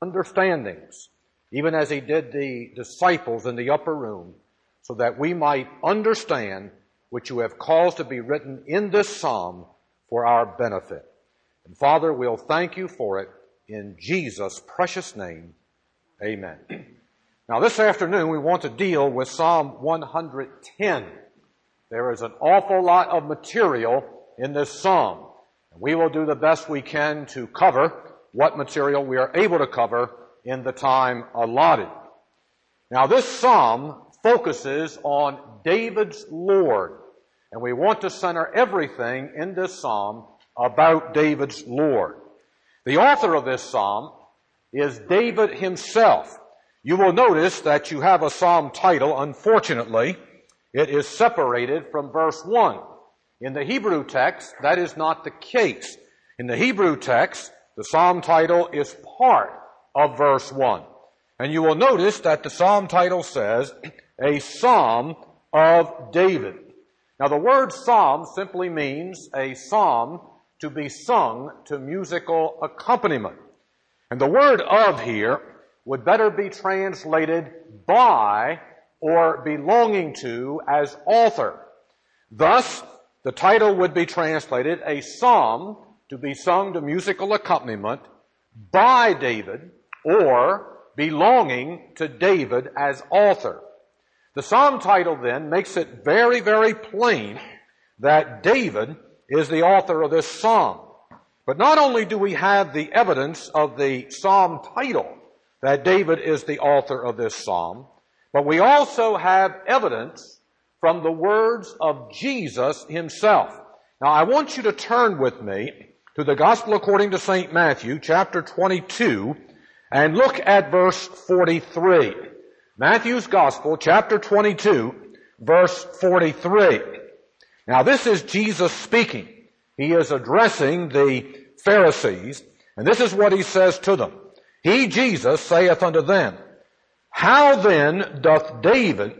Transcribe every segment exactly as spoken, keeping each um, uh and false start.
understandings, even as he did the disciples in the upper room, so that we might understand what you have caused to be written in this psalm for our benefit. And Father, we'll thank you for it in Jesus' precious name. Amen. Now this afternoon we want to deal with Psalm one hundred ten. There is an awful lot of material in this psalm. And we will do the best we can to cover what material we are able to cover in the time allotted. Now this psalm focuses on David's Lord. And we want to center everything in this psalm about David's Lord. The author of this psalm is David himself. You will notice that you have a psalm title. Unfortunately, it is separated from verse one. In the Hebrew text, that is not the case. In the Hebrew text, the psalm title is part of verse one. And you will notice that the psalm title says, a psalm of David. Now the word psalm simply means a psalm to be sung to musical accompaniment. And the word of here would better be translated by or belonging to as author. Thus, the title would be translated a psalm to be sung to musical accompaniment by David or belonging to David as author. The psalm title then makes it very, very plain that David is the author of this psalm. But not only do we have the evidence of the psalm title that David is the author of this psalm, but we also have evidence from the words of Jesus himself. Now I want you to turn with me to the Gospel according to Saint Matthew, chapter twenty-two, and look at verse forty-three. Matthew's Gospel, chapter twenty-two, verse forty-three. Now this is Jesus speaking. He is addressing the Pharisees, and this is what he says to them. He, Jesus, saith unto them, how then doth David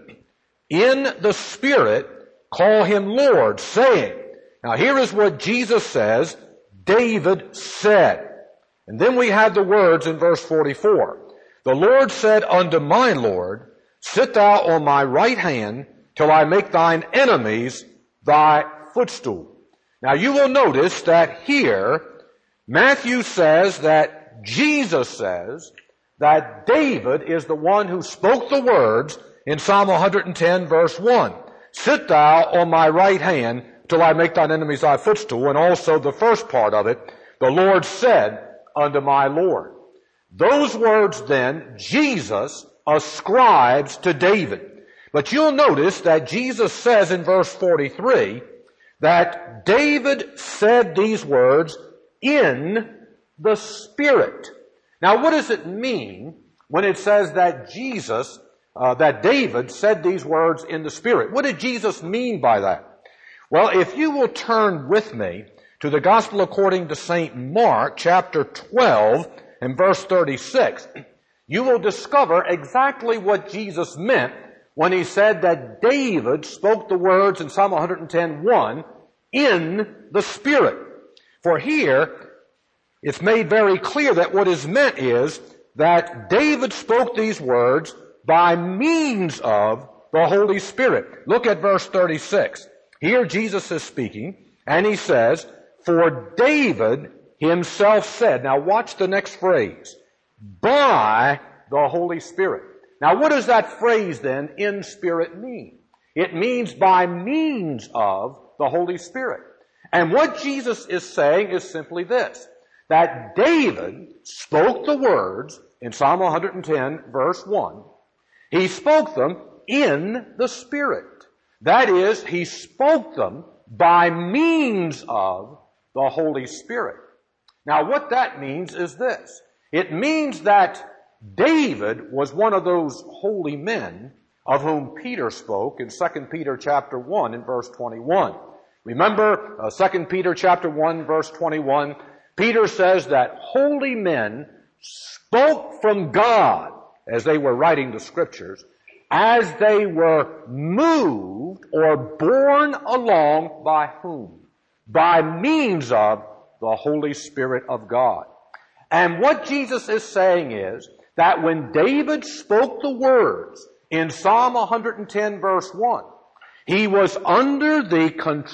in the Spirit call him Lord, saying, now here is what Jesus says, David said. And then we have the words in verse forty-four. The Lord said unto my Lord, sit thou on my right hand till I make thine enemies thy footstool. Now you will notice that here, Matthew says that Jesus says that David is the one who spoke the words in Psalm one hundred ten verse one. Sit thou on my right hand till I make thine enemies thy footstool. And also the first part of it, the Lord said unto my Lord. Those words then, Jesus ascribes to David. But you'll notice that Jesus says in verse forty-three that David said these words in the Spirit. Now what does it mean when it says that Jesus, uh, that David said these words in the Spirit? What did Jesus mean by that? Well, if you will turn with me to the Gospel according to Saint Mark, chapter twelve, and verse thirty-six, you will discover exactly what Jesus meant when he said that David spoke the words in Psalm one hundred ten one in the Spirit. For here, it's made very clear that what is meant is that David spoke these words by means of the Holy Spirit. Look at verse thirty-six. Here Jesus is speaking, and he says, for David himself said, now watch the next phrase, by the Holy Spirit. Now what does that phrase then, in Spirit, mean? It means by means of the Holy Spirit. And what Jesus is saying is simply this, that David spoke the words in Psalm one hundred ten verse one. He spoke them in the Spirit. That is, he spoke them by means of the Holy Spirit. Now what that means is this. It means that David was one of those holy men of whom Peter spoke in Second Peter chapter one and verse twenty-one. Remember uh, Second Peter chapter one verse twenty-one, Peter says that holy men spoke from God as they were writing the Scriptures, as they were moved or borne along by whom? By means of the Holy Spirit of God. And what Jesus is saying is that when David spoke the words in Psalm one hundred ten verse one, he was under the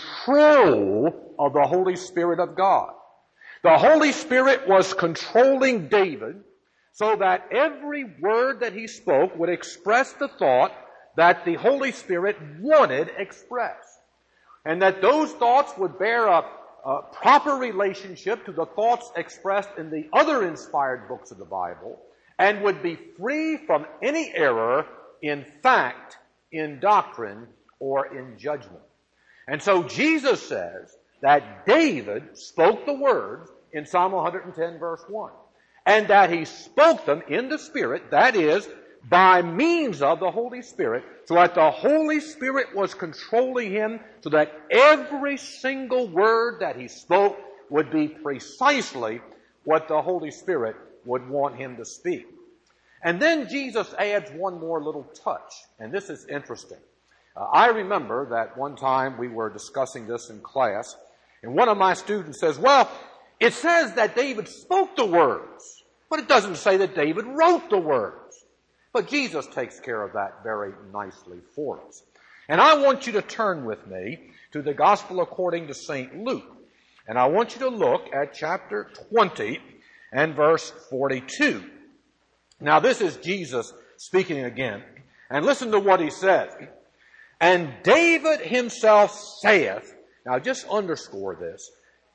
control of the Holy Spirit of God. The Holy Spirit was controlling David so that every word that he spoke would express the thought that the Holy Spirit wanted expressed. And that those thoughts would bear a, a proper relationship to the thoughts expressed in the other inspired books of the Bible and would be free from any error in fact, in doctrine, or in judgment. And so Jesus says that David spoke the words in Psalm one hundred ten verse one. And that he spoke them in the Spirit, that is, by means of the Holy Spirit, so that the Holy Spirit was controlling him, so that every single word that he spoke would be precisely what the Holy Spirit would want him to speak. And then Jesus adds one more little touch, and this is interesting. Uh, I remember that one time we were discussing this in class, and one of my students says, well, it says that David spoke the words, but it doesn't say that David wrote the words. But Jesus takes care of that very nicely for us. And I want you to turn with me to the Gospel according to Saint Luke. And I want you to look at chapter twenty and verse forty-two. Now this is Jesus speaking again. And listen to what he says. And David himself saith, now just underscore this,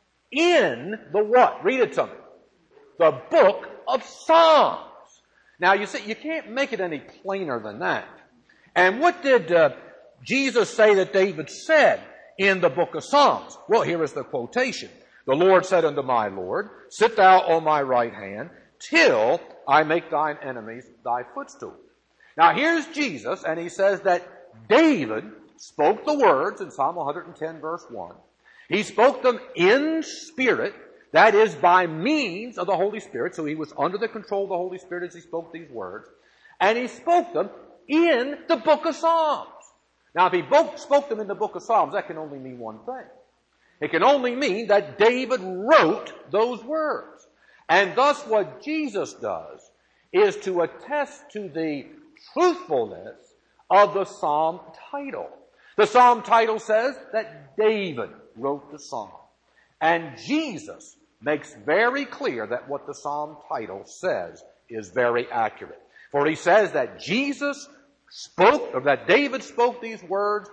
in the what? Read it to me. The book of Psalms. Now you see, you can't make it any plainer than that. And what did uh, Jesus say that David said in the book of Psalms? Well, here is the quotation. The Lord said unto my Lord, sit thou on my right hand, till I make thine enemies thy footstool. Now here's Jesus, and he says that David spoke the words in Psalm one hundred ten verse one. He spoke them in spirit, that is by means of the Holy Spirit, so he was under the control of the Holy Spirit as he spoke these words, and he spoke them in the book of Psalms. Now if he both spoke them in the book of Psalms, that can only mean one thing. It can only mean that David wrote those words. And thus what Jesus does is to attest to the truthfulness of the psalm title. The psalm title says that David wrote the psalm. And Jesus makes very clear that what the psalm title says is very accurate. For he says that Jesus spoke, or that David spoke these words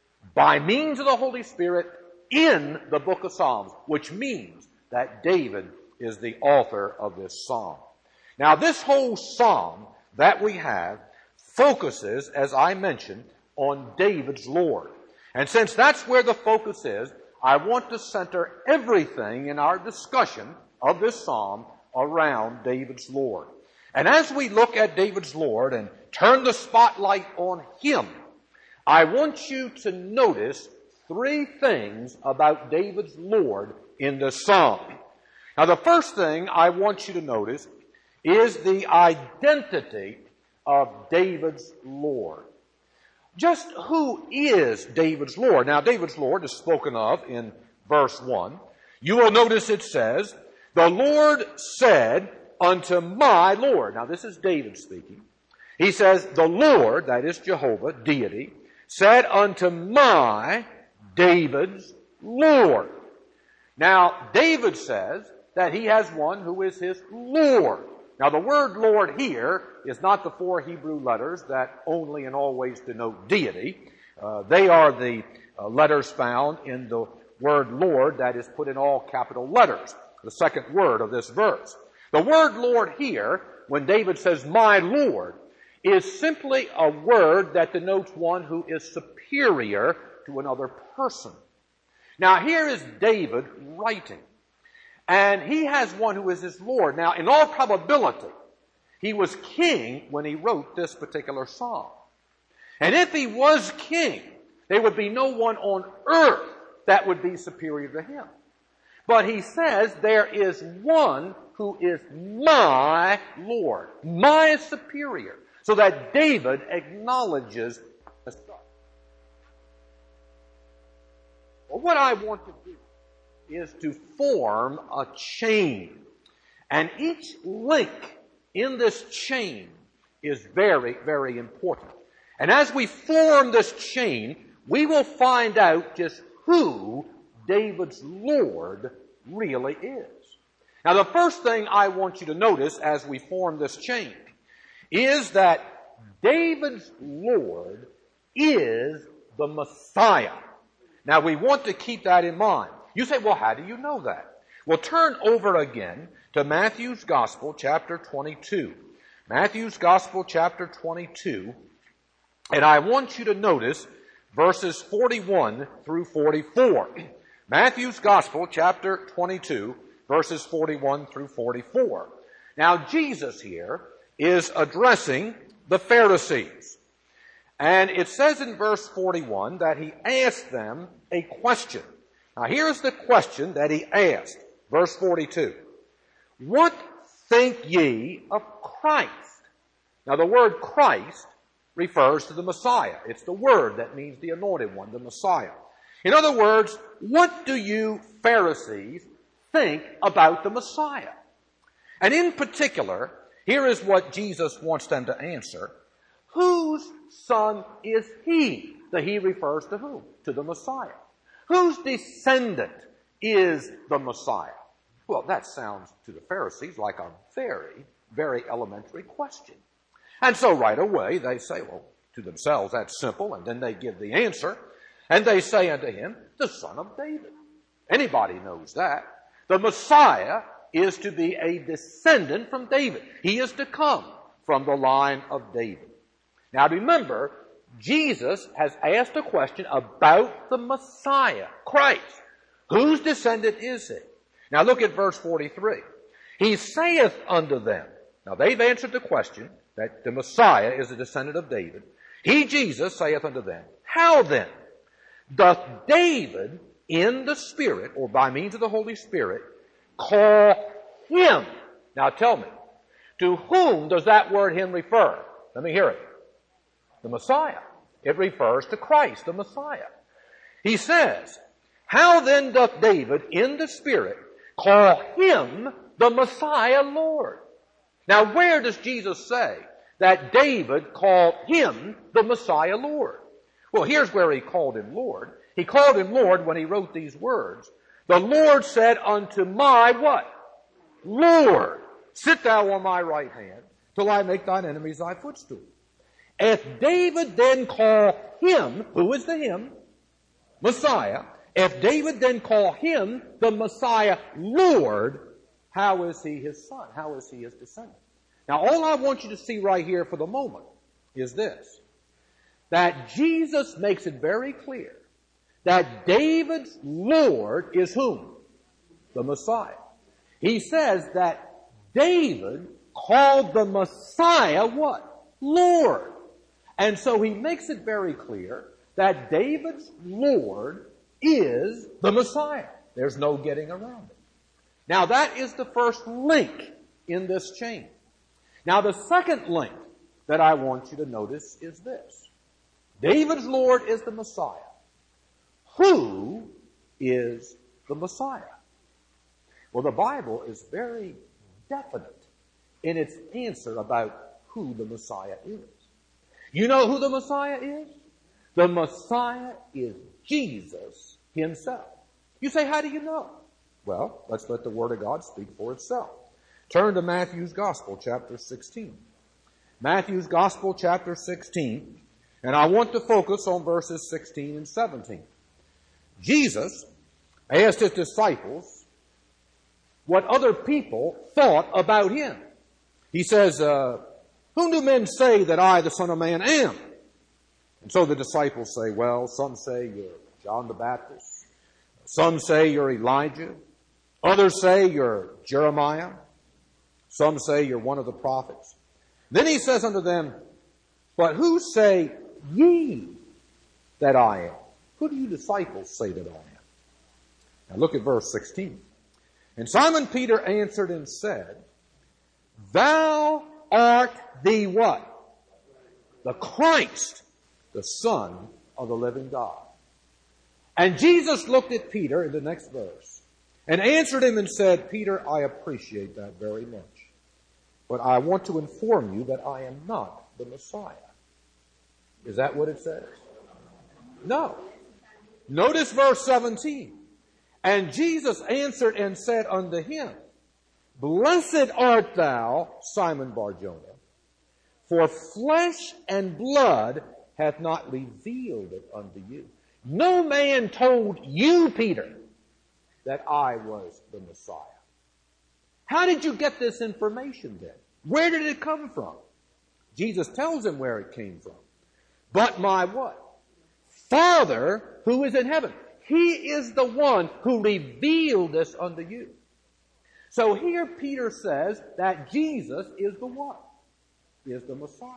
by means of the Holy Spirit in the book of Psalms, which means that David is the author of this psalm. Now this whole psalm that we have focuses, as I mentioned, on David's Lord. And since that's where the focus is, I want to center everything in our discussion of this psalm around David's Lord. And as we look at David's Lord and turn the spotlight on him, I want you to notice three things about David's Lord in this psalm. Now the first thing I want you to notice is the identity of David's Lord. Just who is David's Lord? Now David's Lord is spoken of in verse one. You will notice it says, the Lord said unto my Lord. Now this is David speaking. He says, the Lord, that is Jehovah, deity, said unto my, David's Lord. Now David says that he has one who is his Lord. Now the word Lord here is not the four Hebrew letters that only and always denote deity. Uh, they are the uh, letters found in the word Lord that is put in all capital letters, the second word of this verse. The word Lord here, when David says my Lord, is simply a word that denotes one who is superior to another person. Now here is David writing. And he has one who is his Lord. Now, in all probability, he was king when he wrote this particular psalm. And if he was king, there would be no one on earth that would be superior to him. But he says there is one who is my Lord, my superior, so that David acknowledges the Son. Well, what I want to do is to form a chain. And each link in this chain is very, very important. And as we form this chain, we will find out just who David's Lord really is. Now, the first thing I want you to notice as we form this chain is that David's Lord is the Messiah. Now, we want to keep that in mind. You say, well, how do you know that? Well, turn over again to Matthew's Gospel, chapter twenty-two. Matthew's Gospel, chapter twenty-two. And I want you to notice verses forty-one through forty-four. Matthew's Gospel, chapter twenty-two, verses forty-one through forty-four. Now, Jesus here is addressing the Pharisees. And it says in verse forty-one that he asked them a question. Now, here's the question that he asked. Verse forty-two. What think ye of Christ? Now, the word Christ refers to the Messiah. It's the word that means the anointed one, the Messiah. In other words, what do you Pharisees think about the Messiah? And in particular, here is what Jesus wants them to answer. Whose son is he? The he refers to whom? To the Messiah. Whose descendant is the Messiah? Well, that sounds to the Pharisees like a very, very elementary question. And so right away they say, well, to themselves, that's simple. And then they give the answer. And they say unto him, the son of David. Anybody knows that. The Messiah is to be a descendant from David. He is to come from the line of David. Now remember, Jesus has asked a question about the Messiah, Christ. Whose descendant is he? Now look at verse forty-three. He saith unto them. Now they've answered the question that the Messiah is a descendant of David. He, Jesus, saith unto them, how then doth David in the Spirit, or by means of the Holy Spirit, call him? Now tell me, to whom does that word him refer? Let me hear it. The Messiah. It refers to Christ, the Messiah. He says, how then doth David in the Spirit call him the Messiah Lord? Now where does Jesus say that David called him the Messiah Lord? Well, here's where he called him Lord. He called him Lord when he wrote these words. The Lord said unto my what? Lord, sit thou on my right hand till I make thine enemies thy footstool. If David then call him, who is the him? Messiah. If David then call him the Messiah Lord, how is he his son? How is he his descendant? Now all I want you to see right here for the moment is this. That Jesus makes it very clear that David's Lord is whom? The Messiah. He says that David called the Messiah what? Lord. And so he makes it very clear that David's Lord is the Messiah. There's no getting around it. Now that is the first link in this chain. Now the second link that I want you to notice is this. David's Lord is the Messiah. Who is the Messiah? Well, the Bible is very definite in its answer about who the Messiah is. You know who the Messiah is? The Messiah is Jesus himself. You say, how do you know? Well, let's let the Word of God speak for itself. Turn to Matthew's Gospel, chapter sixteen. Matthew's Gospel, chapter sixteen. And I want to focus on verses sixteen and seventeen. Jesus asked his disciples what other people thought about him. He says, uh, whom do men say that I, the Son of Man, am? And so the disciples say, well, some say you're John the Baptist. Some say you're Elijah. Others say you're Jeremiah. Some say you're one of the prophets. Then he says unto them, but who say ye that I am? Who do you disciples say that I am? Now look at verse sixteen. And Simon Peter answered and said, thou art the what? The Christ, the Son of the living God. And Jesus looked at Peter in the next verse and answered him and said, Peter, I appreciate that very much, but I want to inform you that I am not the Messiah. Is that what it says? No. Notice verse seventeen. And Jesus answered and said unto him, Blessed art thou, Simon Bar-Jonah, for flesh and blood hath not revealed it unto you. No man told you, Peter, that I was the Messiah. How did you get this information then? Where did it come from? Jesus tells him where it came from. But my what? Father who is in heaven. He is the one who revealed this unto you. So here Peter says that Jesus is the one, is the Messiah.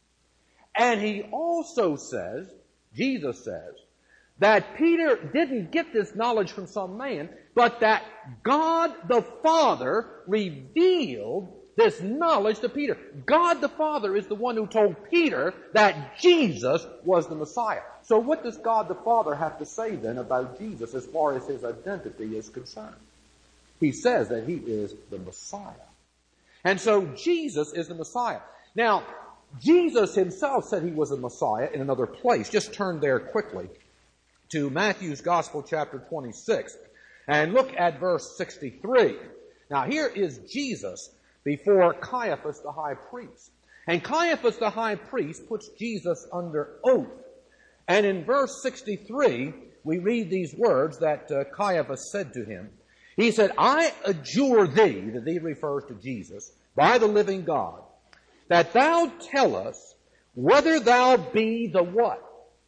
And he also says, Jesus says, that Peter didn't get this knowledge from some man, but that God the Father revealed this knowledge to Peter. God the Father is the one who told Peter that Jesus was the Messiah. So what does God the Father have to say then about Jesus as far as his identity is concerned? He says that he is the Messiah. And so Jesus is the Messiah. Now, Jesus himself said he was a Messiah in another place. Just turn there quickly to Matthew's Gospel, chapter twenty-six, and look at verse sixty-three. Now, here is Jesus before Caiaphas the high priest. And Caiaphas the high priest puts Jesus under oath. And in verse sixty-three, we read these words that uh, Caiaphas said to him. He said, I adjure thee, the thee refers to Jesus, by the living God, that thou tell us whether thou be the what?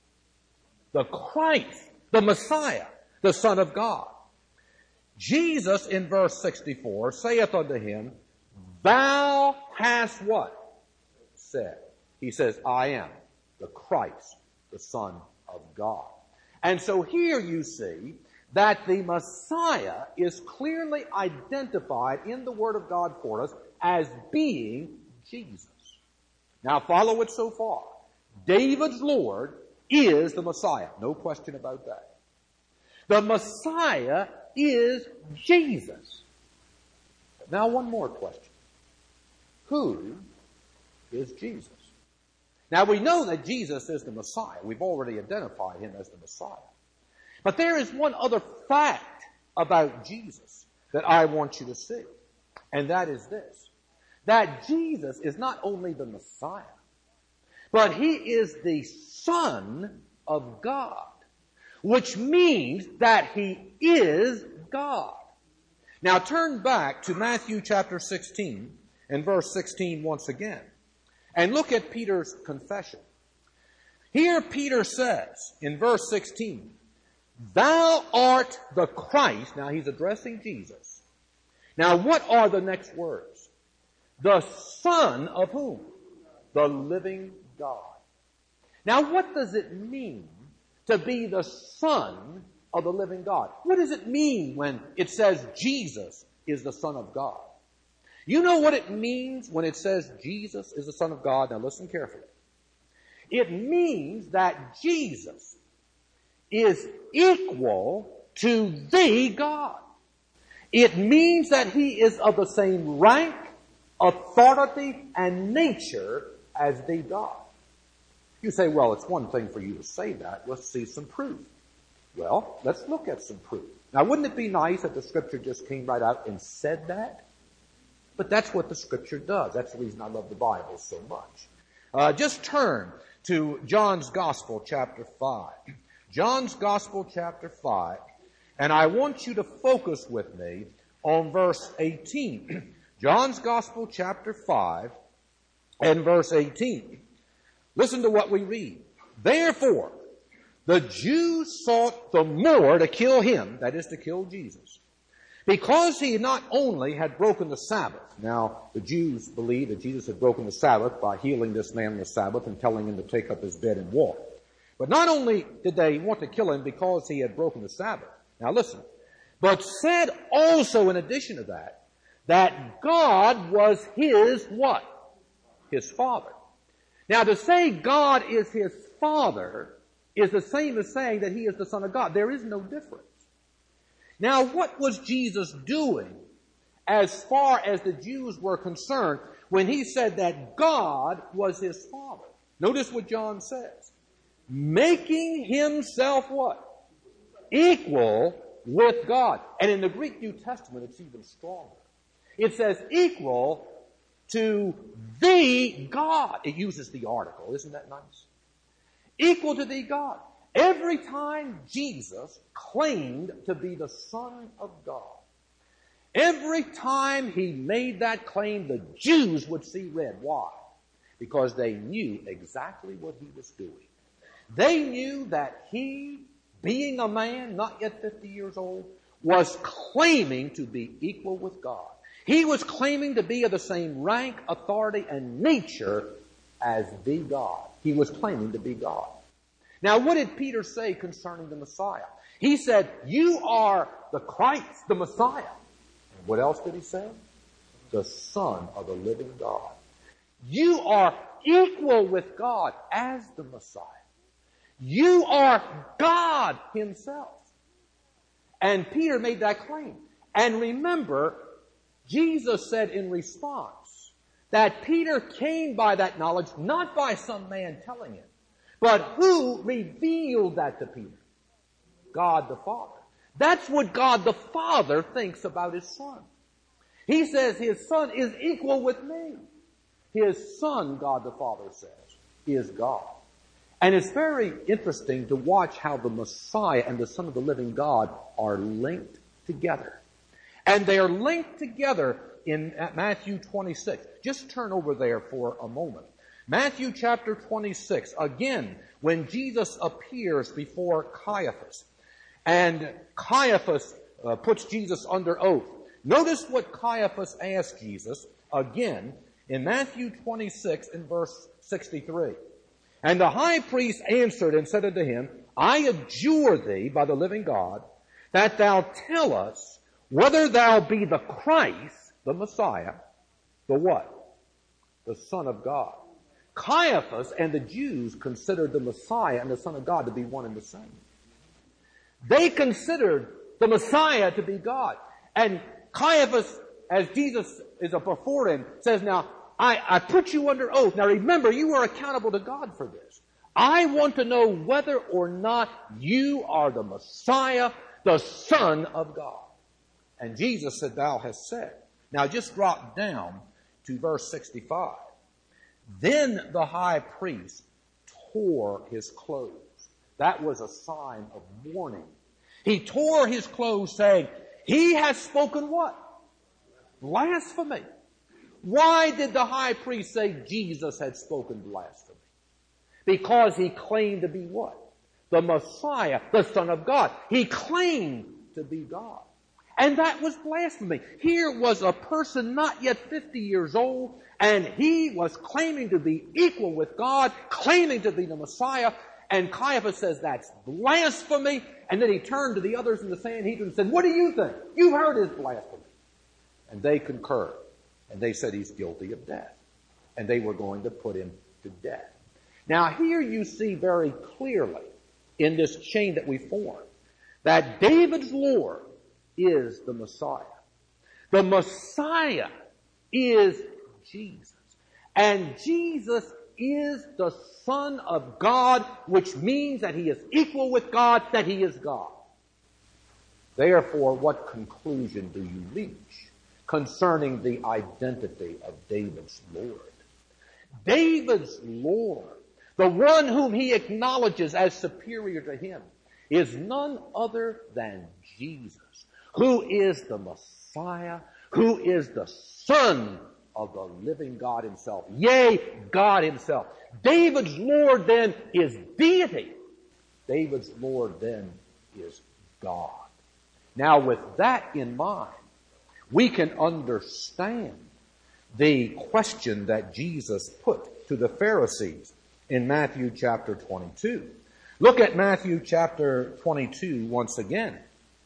The Christ, the Messiah, the Son of God. Jesus, in verse sixty-four, saith unto him, Thou hast what? Said. He says, I am the Christ, the Son of God. And so here you see that the Messiah is clearly identified in the Word of God for us as being Jesus. Now follow it so far. David's Lord is the Messiah. No question about that. The Messiah is Jesus. Now one more question. Who is Jesus? Now we know that Jesus is the Messiah. We've already identified him as the Messiah. But there is one other fact about Jesus that I want you to see. And that is this. That Jesus is not only the Messiah, but he is the Son of God. Which means that he is God. Now turn back to Matthew chapter sixteen and verse sixteen once again. And look at Peter's confession. Here Peter says in verse sixteen, Thou art the Christ. Now he's addressing Jesus. Now what are the next words? The Son of whom? The living God. Now what does it mean to be the Son of the living God? What does it mean when it says Jesus is the Son of God? You know what it means when it says Jesus is the Son of God? Now listen carefully. It means that Jesus is equal to the God. It means that he is of the same rank, authority, and nature as the God. You say, well, it's one thing for you to say that. Let's see some proof. Well, let's look at some proof. Now, wouldn't it be nice if the Scripture just came right out and said that? But that's what the Scripture does. That's the reason I love the Bible so much. Uh, just turn to John's Gospel, chapter five. John's Gospel, chapter five. And I want you to focus with me on verse eighteen. John's Gospel, chapter five, and verse eighteen. Listen to what we read. Therefore, the Jews sought the more to kill him, that is to kill Jesus, because he not only had broken the Sabbath. Now, the Jews believed that Jesus had broken the Sabbath by healing this man on the Sabbath and telling him to take up his bed and walk. But not only did they want to kill him because he had broken the Sabbath. Now listen. But said also in addition to that, that God was his what? His Father. Now to say God is his Father is the same as saying that he is the Son of God. There is no difference. Now, what was Jesus doing as far as the Jews were concerned when he said that God was his Father? Notice what John says. Making himself what? Equal with God. And in the Greek New Testament, it's even stronger. It says equal to the God. It uses the article. Isn't that nice? Equal to the God. Every time Jesus claimed to be the Son of God, every time he made that claim, the Jews would see red. Why? Because they knew exactly what he was doing. They knew that he, being a man, not yet fifty years old, was claiming to be equal with God. He was claiming to be of the same rank, authority, and nature as the God. He was claiming to be God. Now, what did Peter say concerning the Messiah? He said, you are the Christ, the Messiah. And what else did he say? The Son of the living God. You are equal with God as the Messiah. You are God himself. And Peter made that claim. And remember, Jesus said in response that Peter came by that knowledge not by some man telling him, but who revealed that to Peter? God the Father. That's what God the Father thinks about his Son. He says his Son is equal with me. His Son, God the Father says, is God. And it's very interesting to watch how the Messiah and the Son of the living God are linked together. And they are linked together in Matthew twenty-six. Just turn over there for a moment. Matthew chapter twenty-six, again, when Jesus appears before Caiaphas, and Caiaphas uh, puts Jesus under oath. Notice what Caiaphas asked Jesus, again, in Matthew twenty-six in verse sixty-three. And the high priest answered and said unto him, I adjure thee by the living God, that thou tell us whether thou be the Christ, the Messiah, the what? The Son of God. Caiaphas and the Jews considered the Messiah and the Son of God to be one and the same. They considered the Messiah to be God. And Caiaphas, as Jesus is before him, says, now, I, I put you under oath. Now remember, you are accountable to God for this. I want to know whether or not you are the Messiah, the Son of God. And Jesus said, thou hast said. Now just drop down to verse sixty-five. Then the high priest tore his clothes. That was a sign of mourning. He tore his clothes saying, he has spoken what? Blasphemy. Why did the high priest say Jesus had spoken blasphemy? Because he claimed to be what? The Messiah, the Son of God. He claimed to be God. And that was blasphemy. Here was a person not yet fifty years old, and he was claiming to be equal with God, claiming to be the Messiah, and Caiaphas says that's blasphemy, and then he turned to the others in the Sanhedrin and said, what do you think? You've heard his blasphemy. And they concurred, and they said he's guilty of death, and they were going to put him to death. Now here you see very clearly in this chain that we formed that David's Lord is the Messiah. The Messiah is Jesus. And Jesus is the Son of God, which means that he is equal with God, that he is God. Therefore, what conclusion do you reach concerning the identity of David's Lord? David's Lord, the one whom he acknowledges as superior to him, is none other than Jesus, who is the Messiah, who is the Son of the living God himself. Yea, God himself. David's Lord then is deity. David's Lord then is God. Now with that in mind, we can understand the question that Jesus put to the Pharisees in Matthew chapter twenty-two. Look at Matthew chapter twenty-two once again.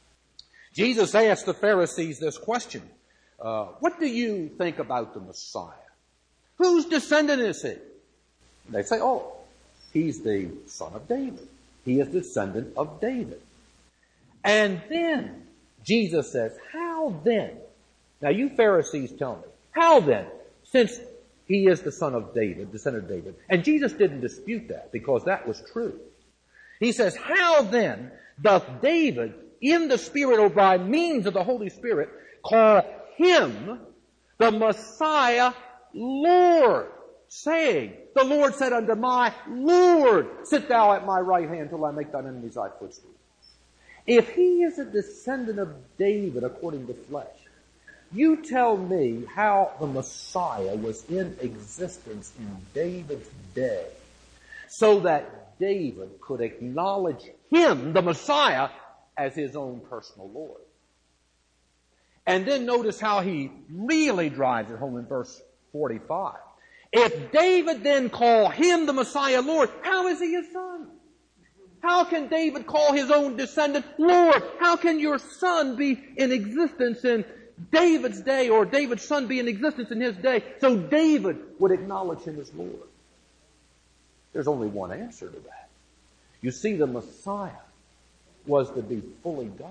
Jesus asked the Pharisees this question. Uh, what do you think about the Messiah? Whose descendant is he? They say, oh, he's the son of David. He is the descendant of David. And then Jesus says, how then? Now you Pharisees tell me, how then? Since he is the son of David, descendant of David. And Jesus didn't dispute that because that was true. He says, how then doth David in the Spirit or by means of the Holy Spirit call him, the Messiah, Lord, saying, the Lord said unto my Lord, sit thou at my right hand till I make thine enemies thy footstool. If he is a descendant of David according to flesh, you tell me how the Messiah was in existence in David's day so that David could acknowledge him, the Messiah, as his own personal Lord. And then notice how he really drives it home in verse forty-five. If David then call him the Messiah Lord, how is he his son? How can David call his own descendant Lord? How can your son be in existence in David's day, or David's son be in existence in his day, so David would acknowledge him as Lord? There's only one answer to that. You see, the Messiah was to be fully God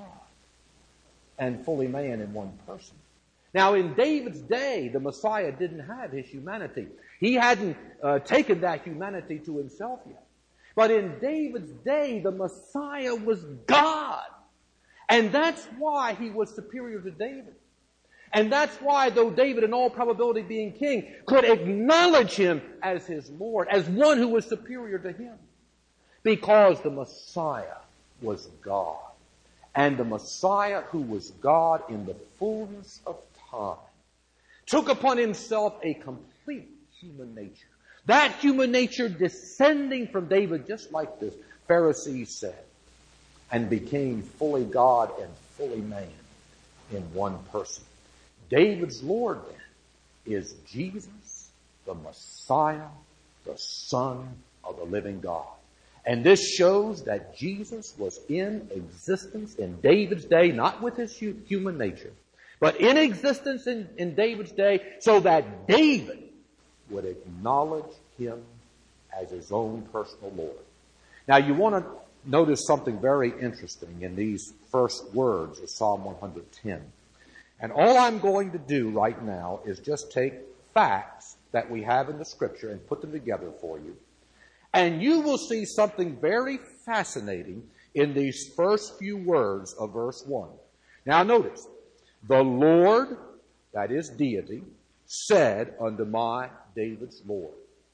and fully man in one person. Now, in David's day, the Messiah didn't have his humanity. He hadn't uh, taken that humanity to himself yet. But in David's day, the Messiah was God. And that's why he was superior to David. And that's why, though David, in all probability being king, could acknowledge him as his Lord, as one who was superior to him. Because the Messiah was God. And the Messiah, who was God in the fullness of time, took upon himself a complete human nature. That human nature descending from David, just like the Pharisees said, and became fully God and fully man in one person. David's Lord, then, is Jesus, the Messiah, the Son of the living God. And this shows that Jesus was in existence in David's day, not with his human nature, but in existence in, in David's day, so that David would acknowledge him as his own personal Lord. Now you want to notice something very interesting in these first words of Psalm one hundred ten. And all I'm going to do right now is just take facts that we have in the Scripture and put them together for you. And you will see something very fascinating in these first few words of verse one. Now notice, the Lord, that is deity, said unto my David's Lord.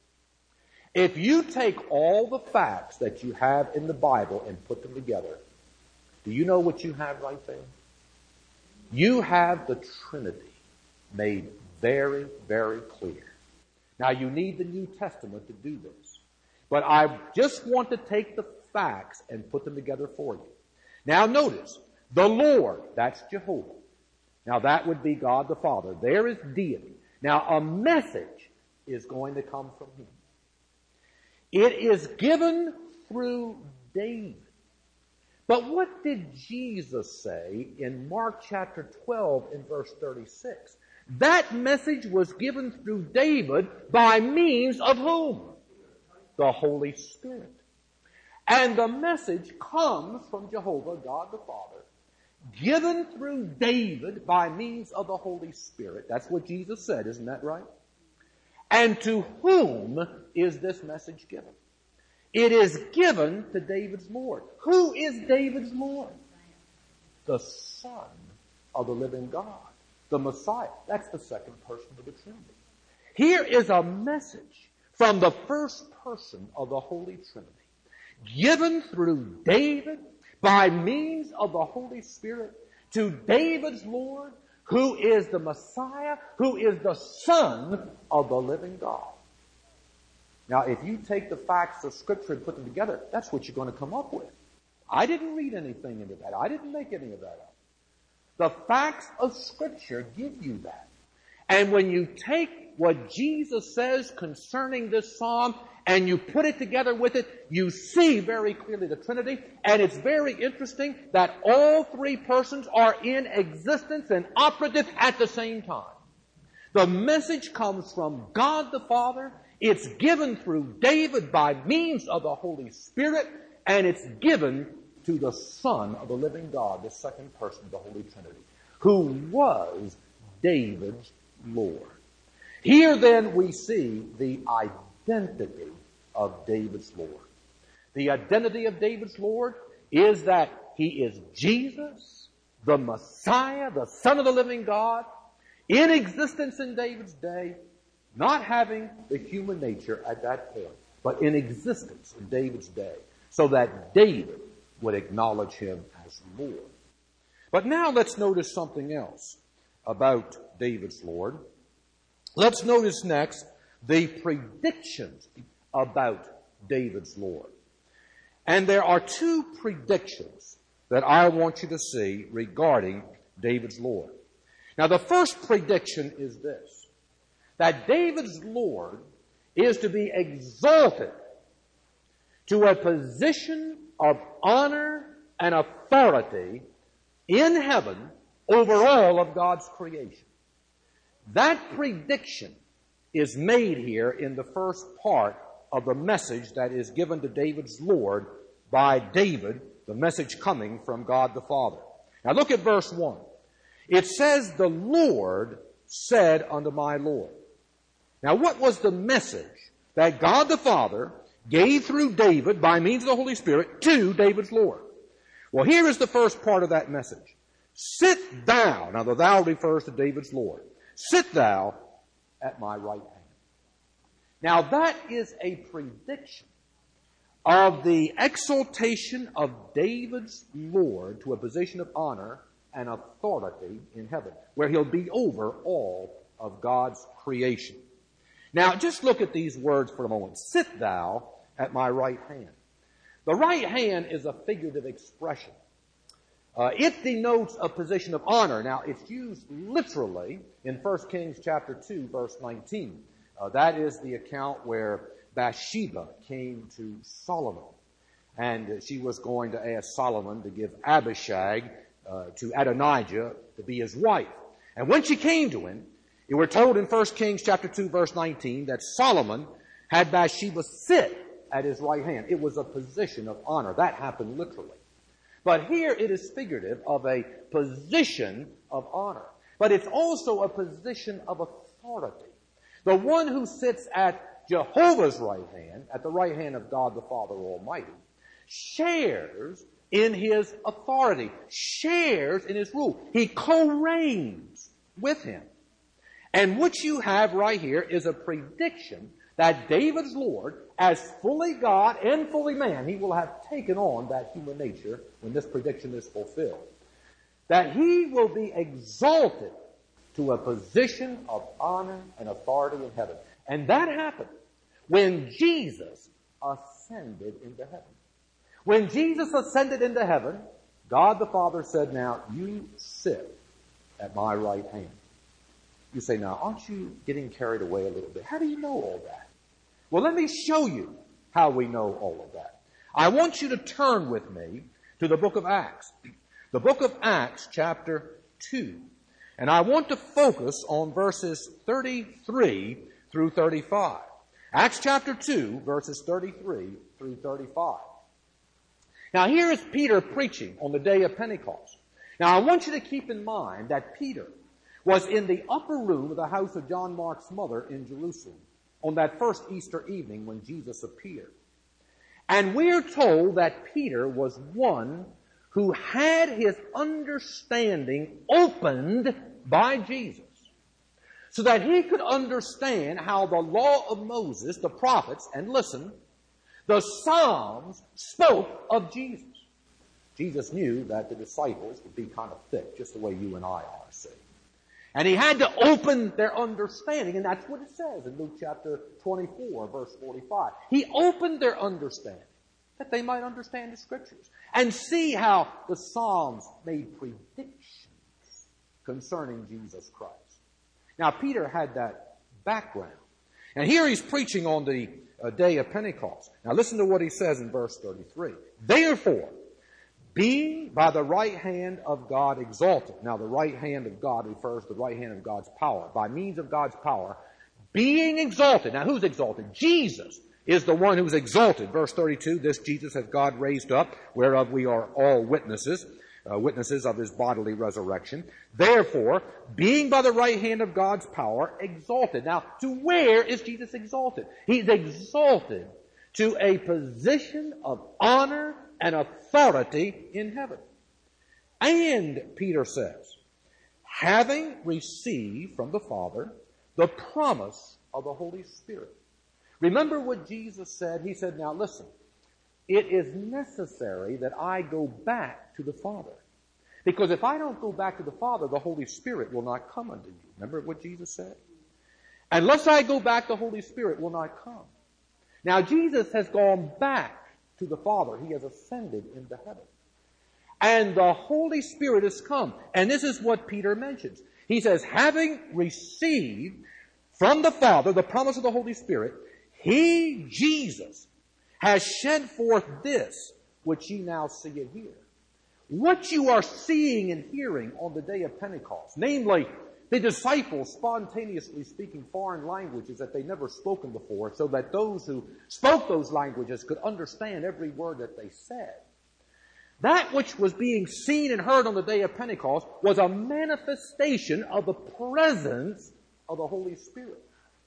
If you take all the facts that you have in the Bible and put them together, do you know what you have right there? You have the Trinity made very, very clear. Now you need the New Testament to do this. But I just want to take the facts and put them together for you. Now notice, the Lord, that's Jehovah. Now that would be God the Father. There is deity. Now a message is going to come from him. It is given through David. But what did Jesus say in Mark chapter twelve in verse thirty-six? That message was given through David by means of whom? The Holy Spirit. And the message comes from Jehovah, God the Father, given through David by means of the Holy Spirit. That's what Jesus said, isn't that right? And to whom is this message given? It is given to David's Lord. Who is David's Lord? The Son of the living God, the Messiah. That's the second person of the Trinity. Here is a message from the first person of the Holy Trinity, given through David by means of the Holy Spirit to David's Lord, who is the Messiah, who is the Son of the living God. Now, if you take the facts of Scripture and put them together, that's what you're going to come up with. I didn't read anything into that. I didn't make any of that up. The facts of Scripture give you that. And when you take what Jesus says concerning this psalm and you put it together with it, you see very clearly the Trinity. And it's very interesting that all three persons are in existence and operative at the same time. The message comes from God the Father. It's given through David by means of the Holy Spirit. And it's given to the Son of the living God, the second person of the Holy Trinity, who was David's Lord. Here then we see the identity of David's Lord. The identity of David's Lord is that he is Jesus, the Messiah, the Son of the living God, in existence in David's day, not having the human nature at that point, but in existence in David's day, so that David would acknowledge him as Lord. But now let's notice something else about David's Lord. Let's notice next the predictions about David's Lord. And there are two predictions that I want you to see regarding David's Lord. Now, the first prediction is this, that David's Lord is to be exalted to a position of honor and authority in heaven over all of God's creation. That prediction is made here in the first part of the message that is given to David's Lord by David, the message coming from God the Father. Now look at verse one. It says, "The Lord said unto my Lord." Now what was the message that God the Father gave through David by means of the Holy Spirit to David's Lord? Well, here is the first part of that message. "Sit thou," now the thou refers to David's Lord, "sit thou at my right hand." Now that is a prediction of the exaltation of David's Lord to a position of honor and authority in heaven, where he'll be over all of God's creation. Now just look at these words for a moment. "Sit thou at my right hand." The right hand is a figurative expression. Uh, it denotes a position of honor. Now, it's used literally in First Kings chapter two, verse nineteen. Uh, that is the account where Bathsheba came to Solomon, and she was going to ask Solomon to give Abishag uh, to Adonijah to be his wife. And when she came to him, we're told in First Kings chapter two, verse nineteen, that Solomon had Bathsheba sit at his right hand. It was a position of honor. That happened literally. But here it is figurative of a position of honor. But it's also a position of authority. The one who sits at Jehovah's right hand, at the right hand of God the Father Almighty, shares in his authority, shares in his rule. He co-reigns with him. And what you have right here is a prediction that David's Lord, as fully God and fully man, he will have taken on that human nature when this prediction is fulfilled. That he will be exalted to a position of honor and authority in heaven. And that happened when Jesus ascended into heaven. When Jesus ascended into heaven, God the Father said, "Now you sit at my right hand." You say, "Now, aren't you getting carried away a little bit? How do you know all that?" Well, let me show you how we know all of that. I want you to turn with me to the book of Acts. The book of Acts, chapter two. And I want to focus on verses thirty-three through thirty-five. Acts chapter two, verses thirty-three through thirty-five. Now, here is Peter preaching on the day of Pentecost. Now, I want you to keep in mind that Peter was in the upper room of the house of John Mark's mother in Jerusalem on that first Easter evening when Jesus appeared. And we're told that Peter was one who had his understanding opened by Jesus, so that he could understand how the law of Moses, the prophets, and listen, the Psalms spoke of Jesus. Jesus knew that the disciples would be kind of thick, just the way you and I are, see. And he had to open their understanding, and that's what it says in Luke chapter twenty-four, verse forty-five. He opened their understanding, that they might understand the Scriptures and see how the Psalms made predictions concerning Jesus Christ. Now, Peter had that background. And here he's preaching on the uh, day of Pentecost. Now, listen to what he says in verse thirty-three. "Therefore, being by the right hand of God exalted." Now, the right hand of God refers to the right hand of God's power. By means of God's power, being exalted. Now, who's exalted? Jesus. is the one who's exalted. Verse thirty-two, this Jesus has God raised up, whereof we are all witnesses, uh, witnesses of his bodily resurrection. Therefore, being by the right hand of God's power, exalted. Now, to where is Jesus exalted? He's exalted to a position of honor and authority in heaven. And, Peter says, having received from the Father the promise of the Holy Spirit. Remember what Jesus said? He said, now listen, it is necessary that I go back to the Father. Because if I don't go back to the Father, the Holy Spirit will not come unto you. Remember what Jesus said? Unless I go back, the Holy Spirit will not come. Now, Jesus has gone back to the Father. He has ascended into heaven. And the Holy Spirit has come. And this is what Peter mentions. He says, having received from the Father the promise of the Holy Spirit, he, Jesus, has shed forth this which ye now see and hear. What you are seeing and hearing on the day of Pentecost, namely the disciples spontaneously speaking foreign languages that they never spoken before, so that those who spoke those languages could understand every word that they said. That which was being seen and heard on the day of Pentecost was a manifestation of the presence of the Holy Spirit.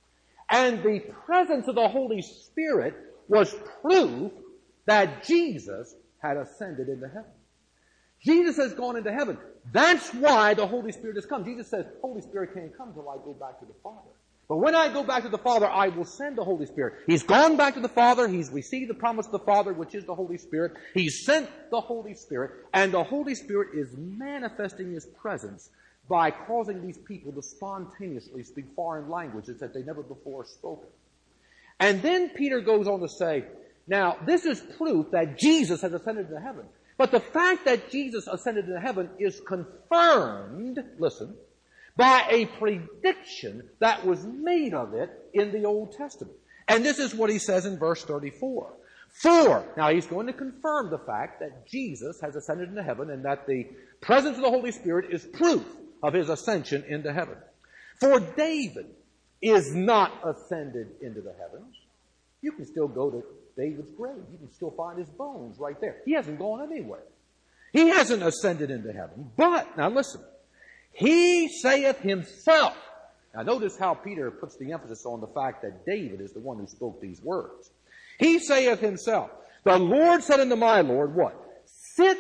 And the presence of the Holy Spirit was proof that Jesus had ascended into heaven. Jesus has gone into heaven. That's why the Holy Spirit has come. Jesus says, Holy Spirit can't come until I go back to the Father. But when I go back to the Father, I will send the Holy Spirit. He's gone back to the Father. He's received the promise of the Father, which is the Holy Spirit. He's sent the Holy Spirit. And the Holy Spirit is manifesting his presence by causing these people to spontaneously speak foreign languages that they never before spoken. And then Peter goes on to say, now, this is proof that Jesus has ascended into heaven. But the fact that Jesus ascended into heaven is confirmed, listen, by a prediction that was made of it in the Old Testament. And this is what he says in verse thirty-four. For, now he's going to confirm the fact that Jesus has ascended into heaven and that the presence of the Holy Spirit is proof of his ascension into heaven. For David is not ascended into the heavens. You can still go to David's grave. You can still find his bones right there. He hasn't gone anywhere. He hasn't ascended into heaven. But, now listen, he saith himself. Now notice how Peter puts the emphasis on the fact that David is the one who spoke these words. He saith himself, the Lord said unto my Lord, what? Sit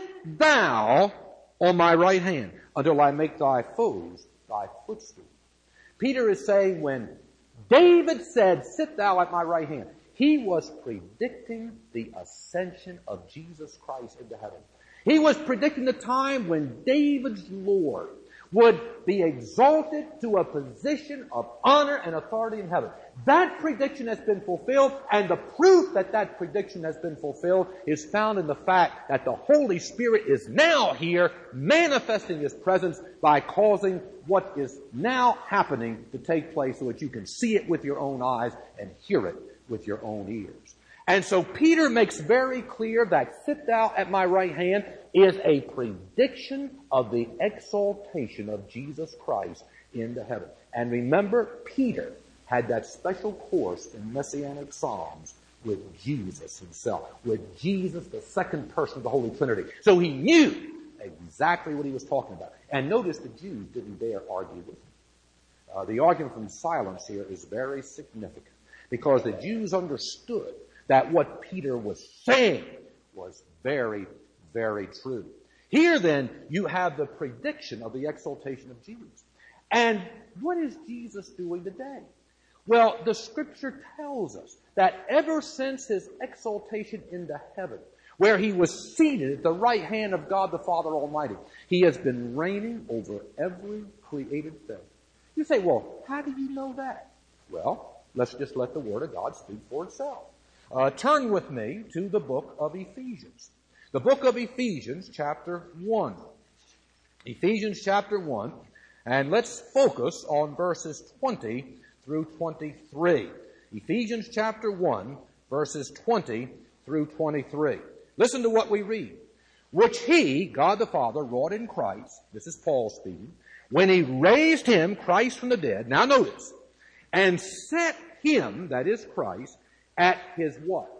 thou on my right hand until I make thy foes thy footstool. Peter is saying when David said, sit thou at my right hand, he was predicting the ascension of Jesus Christ into heaven. He was predicting the time when David's Lord would be exalted to a position of honor and authority in heaven. That prediction has been fulfilled, and the proof that that prediction has been fulfilled is found in the fact that the Holy Spirit is now here, manifesting his presence by causing what is now happening to take place so that you can see it with your own eyes and hear it with your own ears. And so Peter makes very clear that sit thou at my right hand is a prediction of the exaltation of Jesus Christ into heaven. And remember, Peter had that special course in Messianic Psalms with Jesus himself, with Jesus, the second person of the Holy Trinity. So he knew exactly what he was talking about. And notice the Jews didn't dare argue with him. Uh, the argument from silence here is very significant because the Jews understood that what Peter was saying was very, very true. Here then, you have the prediction of the exaltation of Jesus. And what is Jesus doing today? Well, the Scripture tells us that ever since his exaltation into heaven, where he was seated at the right hand of God the Father Almighty, he has been reigning over every created thing. You say, well, how do you know that? Well, let's just let the Word of God speak for itself. Uh, turn with me to the book of Ephesians. The book of Ephesians, chapter one. Ephesians chapter one, and let's focus on verses twenty through twenty-three. Ephesians chapter one, verses twenty through twenty-three. Listen to what we read. Which he, God the Father, wrought in Christ, this is Paul speaking, when he raised him, Christ, from the dead, now notice, and set him, that is Christ, at his what?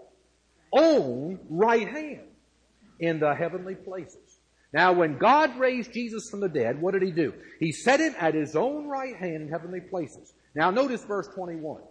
Own right hand in the heavenly places. Now, when God raised Jesus from the dead, what did he do? He set him at his own right hand in heavenly places. Now, notice verse twenty-one.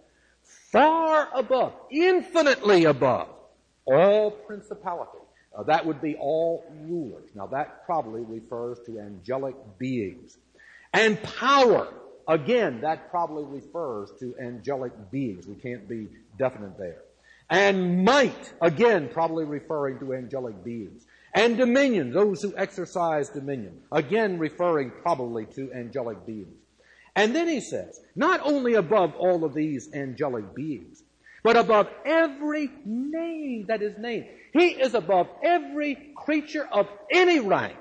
Far above, infinitely above, all principality. Uh, that would be all rulers. Now, that probably refers to angelic beings. And power. Again, that probably refers to angelic beings. We can't be definite there. And might. Again, probably referring to angelic beings. And dominion, those who exercise dominion. Again, referring probably to angelic beings. And then he says, not only above all of these angelic beings, but above every name that is named. He is above every creature of any rank.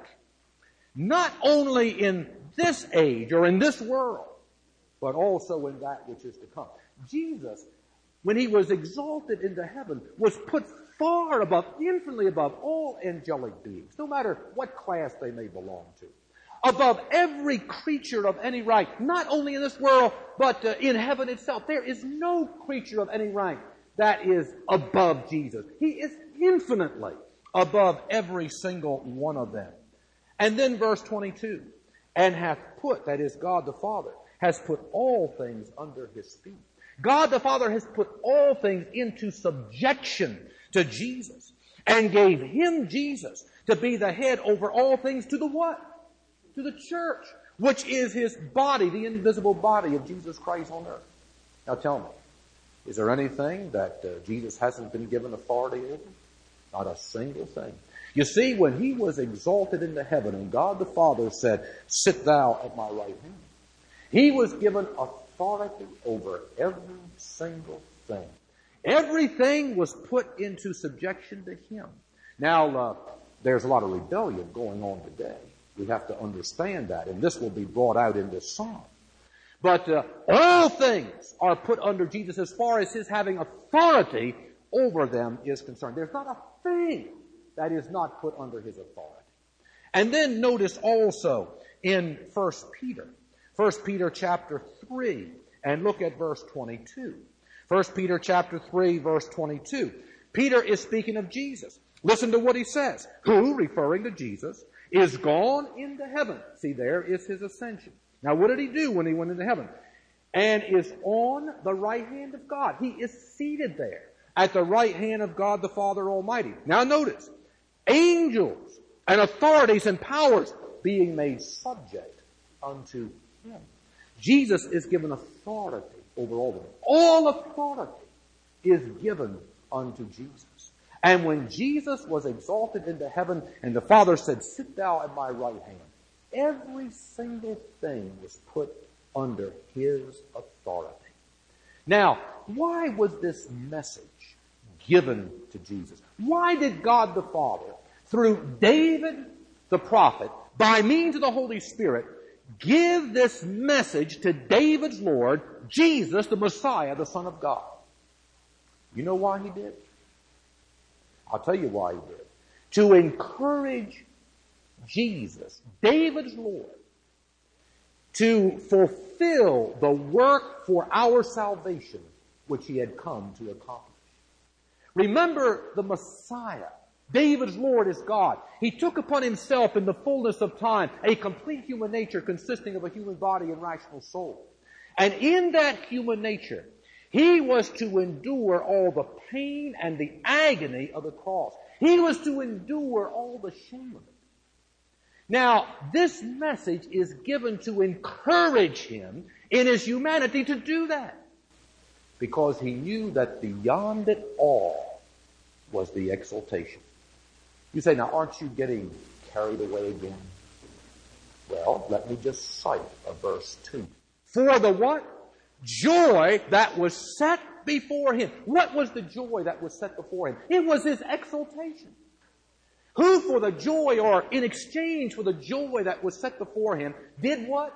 Not only in this age or in this world, but also in that which is to come. Jesus, when he was exalted into heaven, was put far above, infinitely above all angelic beings, no matter what class they may belong to. Above every creature of any rank, not only in this world, but uh, in heaven itself. There is no creature of any rank that is above Jesus. He is infinitely above every single one of them. And then verse twenty-two, and hath put, that is God the Father, has put all things under his feet. God the Father has put all things into subjection to Jesus and gave him, Jesus, to be the head over all things to the what? To the church, which is his body, the invisible body of Jesus Christ on earth. Now tell me, is there anything that uh, Jesus hasn't been given authority over? Not a single thing. You see, when he was exalted into heaven and God the Father said, sit thou at my right hand, he was given authority over every single thing. Everything was put into subjection to him. Now, uh, there's a lot of rebellion going on today. We have to understand that, and this will be brought out in this psalm. But uh, all things are put under Jesus as far as his having authority over them is concerned. There's not a thing that is not put under his authority. And then notice also in First Peter, First Peter chapter three, and look at verse twenty-two. First Peter chapter three, verse twenty-two. Peter is speaking of Jesus. Listen to what he says. Who, referring to Jesus, is gone into heaven. See, there is his ascension. Now, what did he do when he went into heaven? And is on the right hand of God. He is seated there at the right hand of God the Father Almighty. Now, notice, angels and authorities and powers being made subject unto him. Jesus is given authority over all of them. All authority is given unto Jesus. And when Jesus was exalted into heaven and the Father said, sit thou at my right hand, every single thing was put under his authority. Now, why was this message given to Jesus? Why did God the Father, through David the prophet, by means of the Holy Spirit, give this message to David's Lord, Jesus the Messiah, the Son of God? You know why he did? I'll tell you why he did. To encourage Jesus, David's Lord, to fulfill the work for our salvation which he had come to accomplish. Remember the Messiah. David's Lord is God. He took upon himself in the fullness of time a complete human nature consisting of a human body and rational soul. And in that human nature, he was to endure all the pain and the agony of the cross. He was to endure all the shame of it. Now, this message is given to encourage him in his humanity to do that. Because he knew that beyond it all was the exaltation. You say, now aren't you getting carried away again? Well, let me just cite a verse two. For the what? Joy that was set before him. What was the joy that was set before him? It was his exaltation. Who for the joy, or in exchange for the joy that was set before him, did what?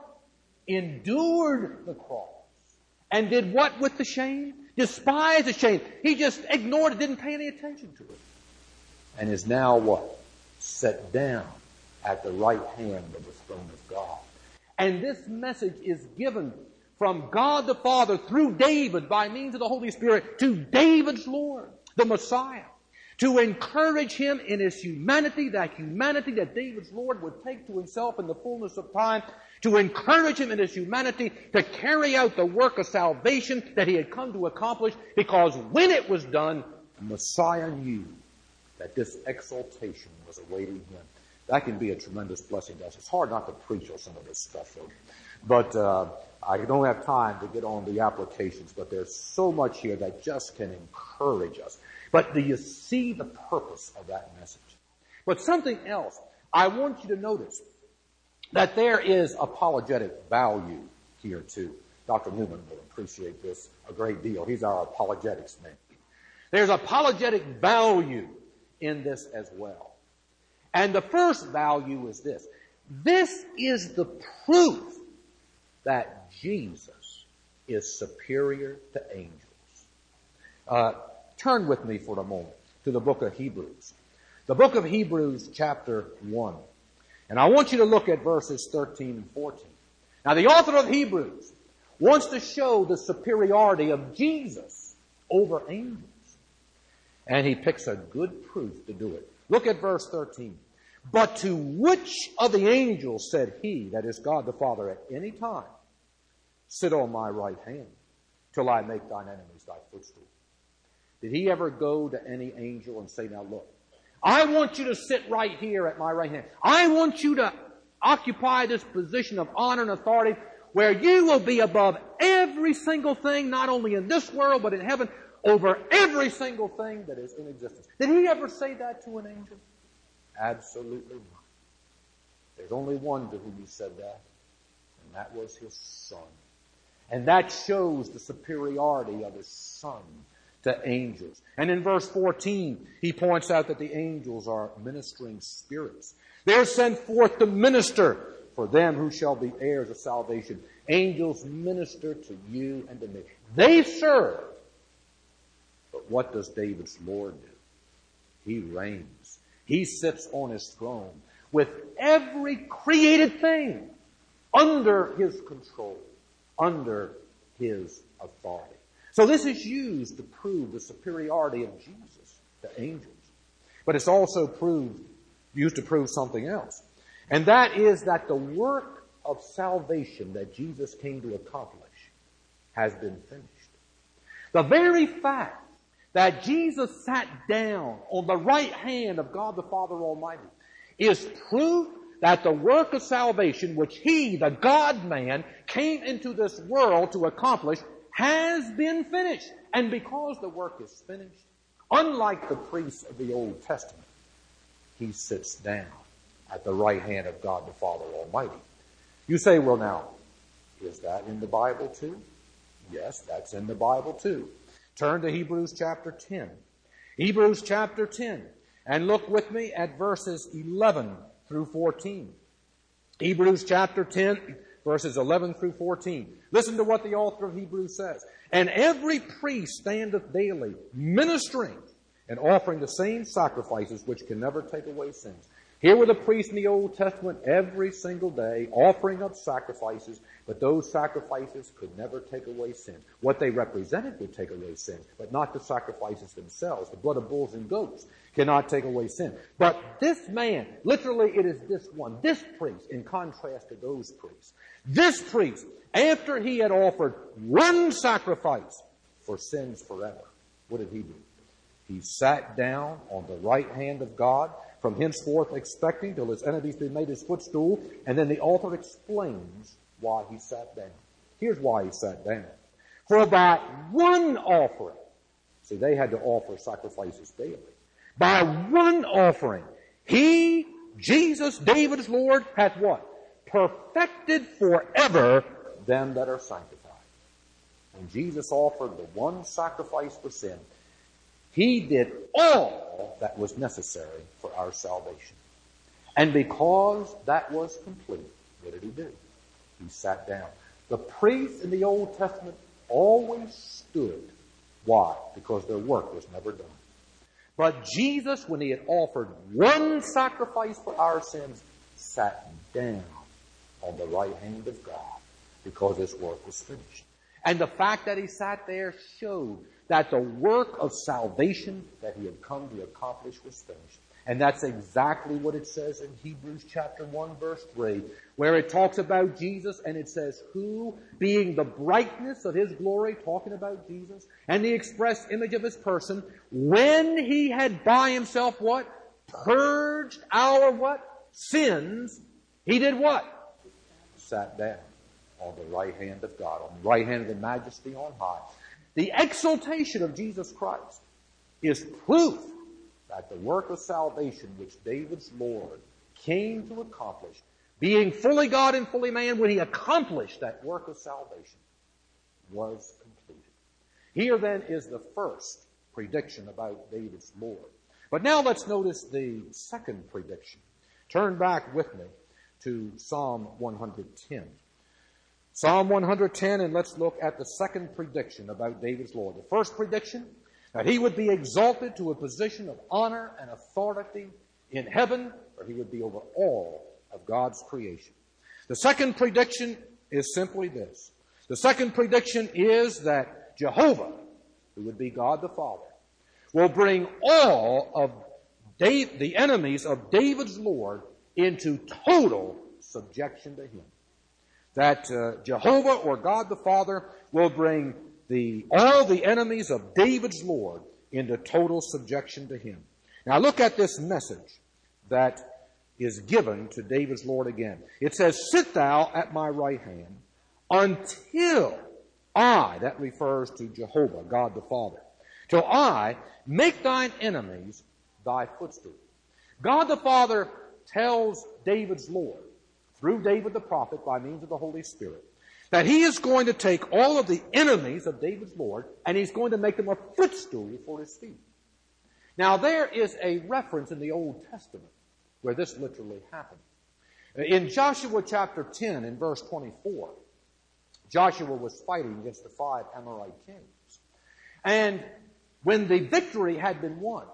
Endured the cross. And did what with the shame? Despised the shame. He just ignored it, didn't pay any attention to it. And is now what? Set down at the right hand of the throne of God. And this message is given from God the Father through David by means of the Holy Spirit to David's Lord, the Messiah, to encourage him in his humanity, that humanity that David's Lord would take to himself in the fullness of time, to encourage him in his humanity to carry out the work of salvation that he had come to accomplish, because when it was done, the Messiah knew that this exaltation was awaiting him. That can be a tremendous blessing to us. It's hard not to preach on some of this stuff, though. But uh, I don't have time to get on the applications, but there's so much here that just can encourage us. But do you see the purpose of that message? But something else, I want you to notice that there is apologetic value here too. Doctor Newman will appreciate this a great deal. He's our apologetics man. There's apologetic value in this as well. And the first value is this. This is the proof that Jesus is superior to angels. Uh, turn with me for a moment to the book of Hebrews. The book of Hebrews chapter one. And I want you to look at verses thirteen and fourteen. Now the author of Hebrews wants to show the superiority of Jesus over angels. And he picks a good proof to do it. Look at verse thirteen. But to which of the angels said he, that is God the Father, at any time, sit on my right hand till I make thine enemies thy footstool? Did he ever go to any angel and say, now look, I want you to sit right here at my right hand. I want you to occupy this position of honor and authority where you will be above every single thing, not only in this world, but in heaven, over every single thing that is in existence. Did he ever say that to an angel? Absolutely not. There's only one to whom he said that, and that was his Son. And that shows the superiority of his Son to angels. And in verse fourteen, he points out that the angels are ministering spirits. They're sent forth to minister for them who shall be heirs of salvation. Angels minister to you and to me. They serve. But what does David's Lord do? He reigns. He sits on his throne with every created thing under his control, under his authority. So this is used to prove the superiority of Jesus to angels. But it's also proved, used to prove something else. And that is that the work of salvation that Jesus came to accomplish has been finished. The very fact that Jesus sat down on the right hand of God the Father Almighty is proof that the work of salvation which he, the God-man, came into this world to accomplish has been finished. And because the work is finished, unlike the priests of the Old Testament, he sits down at the right hand of God the Father Almighty. You say, well now, is that in the Bible too? Yes, that's in the Bible too. Turn to Hebrews chapter ten. Hebrews chapter ten. And look with me at verses eleven through fourteen. Hebrews chapter ten, verses eleven through fourteen. Listen to what the author of Hebrews says. And every priest standeth daily, ministering and offering the same sacrifices which can never take away sins. Here were the priests in the Old Testament every single day offering up sacrifices, but those sacrifices could never take away sin. What they represented would take away sin, but not the sacrifices themselves. The blood of bulls and goats cannot take away sin. But this man, literally it is this one, this priest, in contrast to those priests. This priest, after he had offered one sacrifice for sins forever, what did he do? He sat down on the right hand of God, from henceforth expecting till his enemies be made his footstool. And then the author explains why he sat down. Here's why he sat down. For by one offering, see, they had to offer sacrifices daily. By one offering, he, Jesus, David's Lord, hath what? Perfected forever them that are sanctified. When Jesus offered the one sacrifice for sin, he did all that was necessary for our salvation. And because that was complete, what did he do? He sat down. The priests in the Old Testament always stood. Why? Because their work was never done. But Jesus, when he had offered one sacrifice for our sins, sat down on the right hand of God. because his work was finished. And the fact that he sat there showed that the work of salvation that he had come to accomplish was finished. And that's exactly what it says in Hebrews chapter one, verse three, where it talks about Jesus, and it says, who, being the brightness of his glory, talking about Jesus, and the express image of his person, when he had by himself what? Purged our what? Sins. He did what? Sat down on the right hand of God, on the right hand of the majesty on high. The exaltation of Jesus Christ is proof that the work of salvation which David's Lord came to accomplish, being fully God and fully man, when he accomplished that work of salvation, was completed. Here then is the first prediction about David's Lord. But now let's notice the second prediction. Turn back with me to Psalm one ten. Psalm one ten, and let's look at the second prediction about David's Lord. The first prediction, that he would be exalted to a position of honor and authority in heaven, where he would be over all of God's creation. The second prediction is simply this. The second prediction is that Jehovah, who would be God the Father, will bring all of Dave, the enemies of David's Lord into total subjection to him. That uh, Jehovah, or God the Father, will bring the all the enemies of David's Lord into total subjection to him. Now look at this message that is given to David's Lord again. It says, sit thou at my right hand until I, that refers to Jehovah, God the Father, till I make thine enemies thy footstool. God the Father tells David's Lord, through David the prophet by means of the Holy Spirit, that he is going to take all of the enemies of David's Lord and he's going to make them a footstool for his feet. Now there is a reference in the Old Testament where this literally happened. In Joshua chapter ten, in verse twenty-four, Joshua was fighting against the five Amorite kings. And when the victory had been won,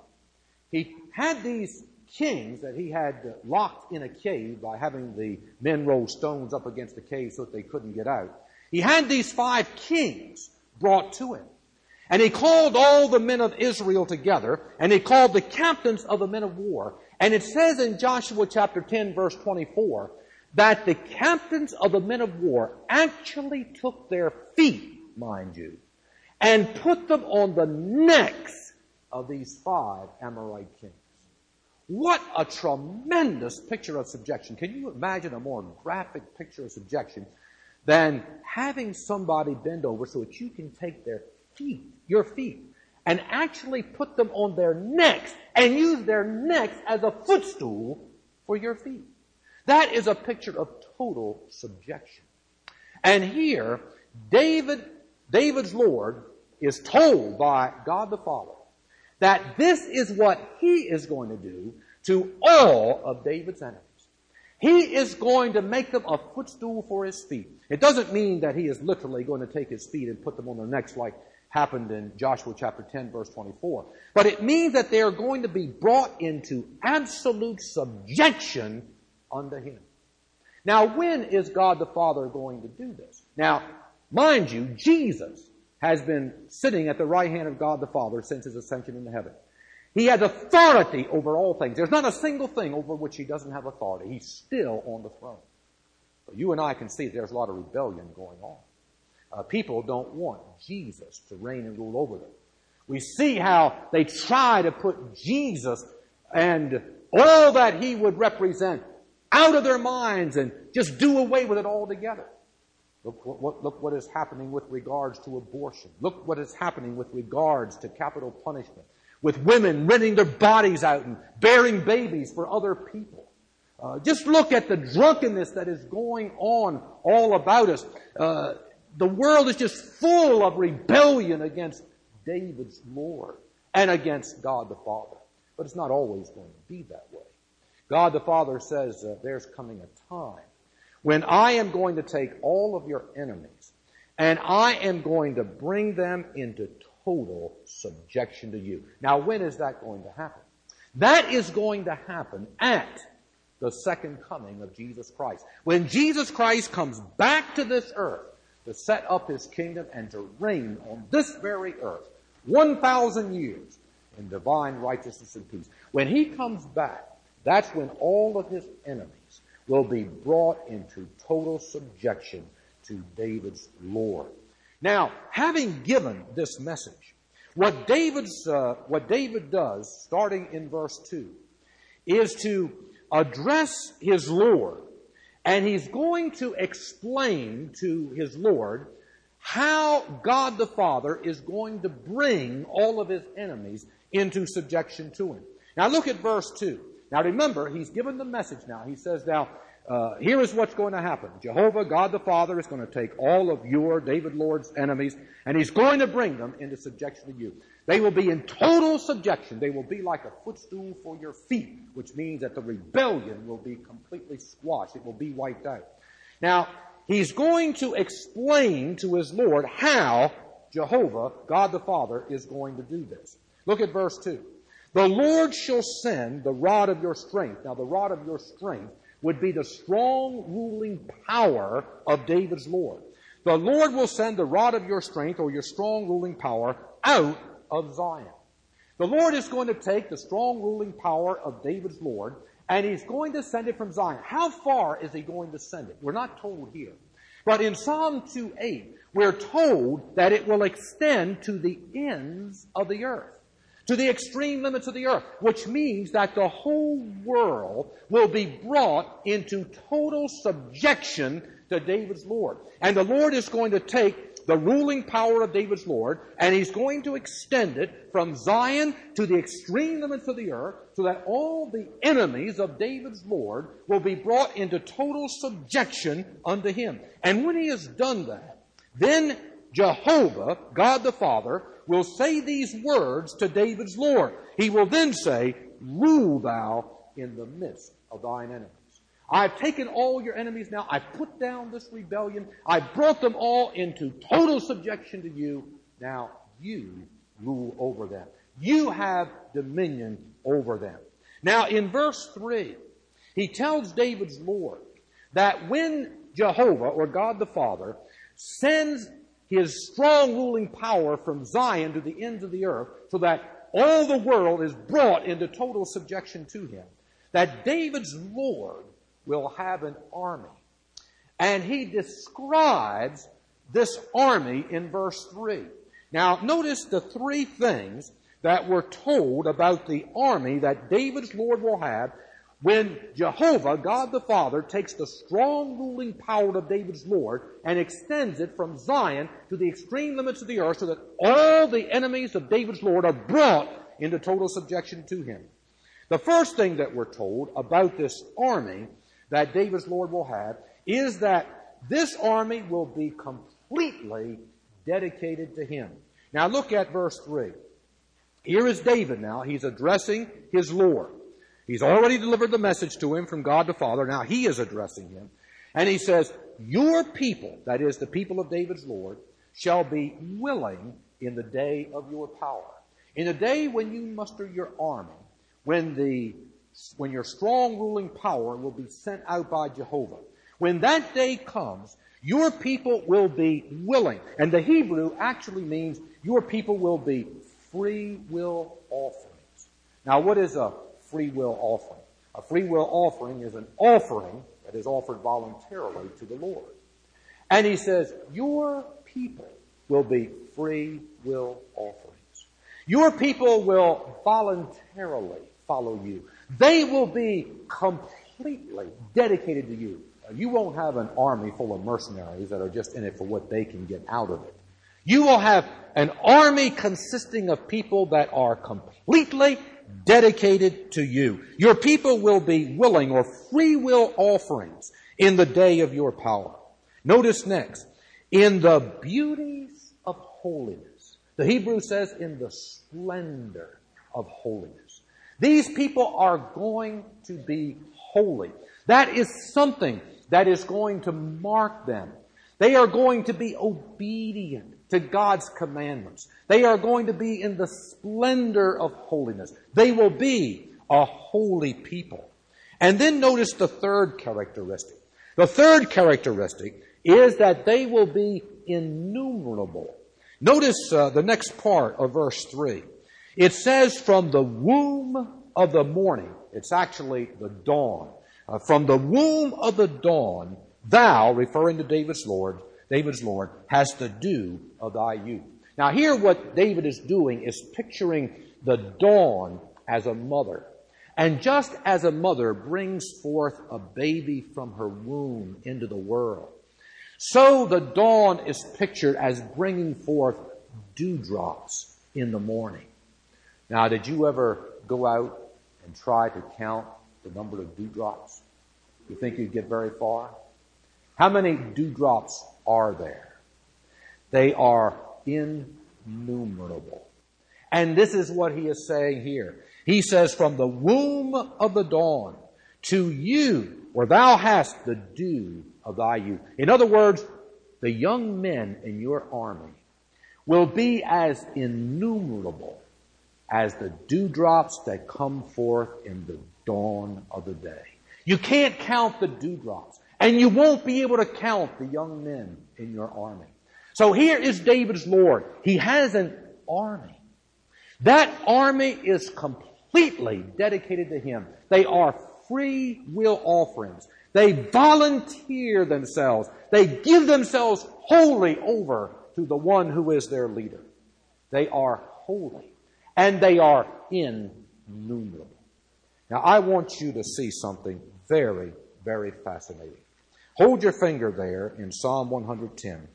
he had these kings that he had locked in a cave by having the men roll stones up against the cave so that they couldn't get out. He had these five kings brought to him. And he called all the men of Israel together, and he called the captains of the men of war. And it says in Joshua chapter ten, verse twenty-four, that the captains of the men of war actually took their feet, mind you, and put them on the necks of these five Amorite kings. What a tremendous picture of subjection. Can you imagine a more graphic picture of subjection than having somebody bend over so that you can take their feet, your feet, and actually put them on their necks and use their necks as a footstool for your feet? That is a picture of total subjection. And here, David, David's Lord is told by God the Father that this is what he is going to do to all of David's enemies. He is going to make them a footstool for his feet. It doesn't mean that he is literally going to take his feet and put them on their necks like happened in Joshua chapter ten, verse twenty-four. But it means that they are going to be brought into absolute subjection unto him. Now, when is God the Father going to do this? Now, mind you, Jesus has been sitting at the right hand of God the Father since his ascension into heaven. He has authority over all things. There's not a single thing over which he doesn't have authority. He's still on the throne. But you and I can see there's a lot of rebellion going on. Uh, people don't want Jesus to reign and rule over them. We see how they try to put Jesus and all that he would represent out of their minds and just do away with it altogether. Look what, look what is happening with regards to abortion. Look what is happening with regards to capital punishment. With women renting their bodies out and bearing babies for other people. Uh, just look at the drunkenness that is going on all about us. Uh, the world is just full of rebellion against David's Lord and against God the Father. But it's not always going to be that way. God the Father says uh, there's coming a time when I am going to take all of your enemies and I am going to bring them into total subjection to you. Now, when is that going to happen? That is going to happen at the second coming of Jesus Christ. When Jesus Christ comes back to this earth to set up his kingdom and to reign on this very earth one thousand years in divine righteousness and peace. When he comes back, that's when all of his enemies will be brought into total subjection to David's Lord. Now, having given this message, what David's uh, what David does, starting in verse two, is to address his Lord, and he's going to explain to his Lord how God the Father is going to bring all of his enemies into subjection to him. Now look at verse two. Now remember, he's given the message now. He says, now, uh, here is what's going to happen. Jehovah, God the Father, is going to take all of your, David Lord's enemies, and he's going to bring them into subjection to you. They will be in total subjection. They will be like a footstool for your feet, which means that the rebellion will be completely squashed. It will be wiped out. Now, he's going to explain to his Lord how Jehovah, God the Father, is going to do this. Look at verse two. The Lord shall send the rod of your strength. Now, the rod of your strength would be the strong ruling power of David's Lord. The Lord will send the rod of your strength, or your strong ruling power, out of Zion. The Lord is going to take the strong ruling power of David's Lord, and he's going to send it from Zion. How far is he going to send it? We're not told here. But in Psalm two eight, we're told that it will extend to the ends of the earth, to the extreme limits of the earth, which means that the whole world will be brought into total subjection to David's Lord. And the Lord is going to take the ruling power of David's Lord, and he's going to extend it from Zion to the extreme limits of the earth, so that all the enemies of David's Lord will be brought into total subjection unto him. And when he has done that, then Jehovah, God the Father, will say these words to David's Lord. He will then say, rule thou in the midst of thine enemies. I've taken all your enemies now. I've put down this rebellion. I've brought them all into total subjection to you. Now you rule over them. You have dominion over them. Now in verse three, he tells David's Lord that when Jehovah, or God the Father, sends his strong ruling power from Zion to the ends of the earth, so that all the world is brought into total subjection to him, that David's Lord will have an army. And he describes this army in verse three. Now, notice the three things that were told about the army that David's Lord will have when Jehovah, God the Father, takes the strong ruling power of David's Lord and extends it from Zion to the extreme limits of the earth, so that all the enemies of David's Lord are brought into total subjection to him. The first thing that we're told about this army that David's Lord will have is that this army will be completely dedicated to him. Now look at verse three. Here is David now. He's addressing his Lord. He's already delivered the message to him from God the Father. Now he is addressing him. And he says, your people, that is the people of David's Lord, shall be willing in the day of your power. In the day when you muster your army, when the when your strong ruling power will be sent out by Jehovah. When that day comes, your people will be willing. And the Hebrew actually means your people will be free will offerings. Now, what is a free will offering? A free will offering is an offering that is offered voluntarily to the Lord. And he says, your people will be free will offerings. Your people will voluntarily follow you. They will be completely dedicated to you. You won't have an army full of mercenaries that are just in it for what they can get out of it. You will have an army consisting of people that are completely dedicated to you. Your people will be willing, or free will offerings, in the day of your power. Notice next, in the beauties of holiness. The Hebrew says in the splendor of holiness. These people are going to be holy. That is something that is going to mark them. They are going to be obedient to God's commandments. They are going to be in the splendor of holiness. They will be a holy people. And then notice the third characteristic. The third characteristic is that they will be innumerable. Notice uh, the next part of verse three. It says, from the womb of the morning. It's actually the dawn. Uh, from the womb of the dawn, thou, referring to David's Lord, David's Lord, has the dew of thy youth. Now here what David is doing is picturing the dawn as a mother. And just as a mother brings forth a baby from her womb into the world, so the dawn is pictured as bringing forth dewdrops in the morning. Now, did you ever go out and try to count the number of dewdrops? You think you'd get very far? How many dewdrops are there? They are innumerable. And this is what he is saying here. He says, from the womb of the dawn to you, where thou hast the dew of thy youth. In other words, the young men in your army will be as innumerable as the dewdrops that come forth in the dawn of the day. You can't count the dewdrops, and you won't be able to count the young men in your army. So here is David's Lord. He has an army. That army is completely dedicated to him. They are free will offerings. They volunteer themselves. They give themselves wholly over to the one who is their leader. They are holy, and they are innumerable. Now, I want you to see something very, very fascinating. Hold your finger there in Psalm one hundred ten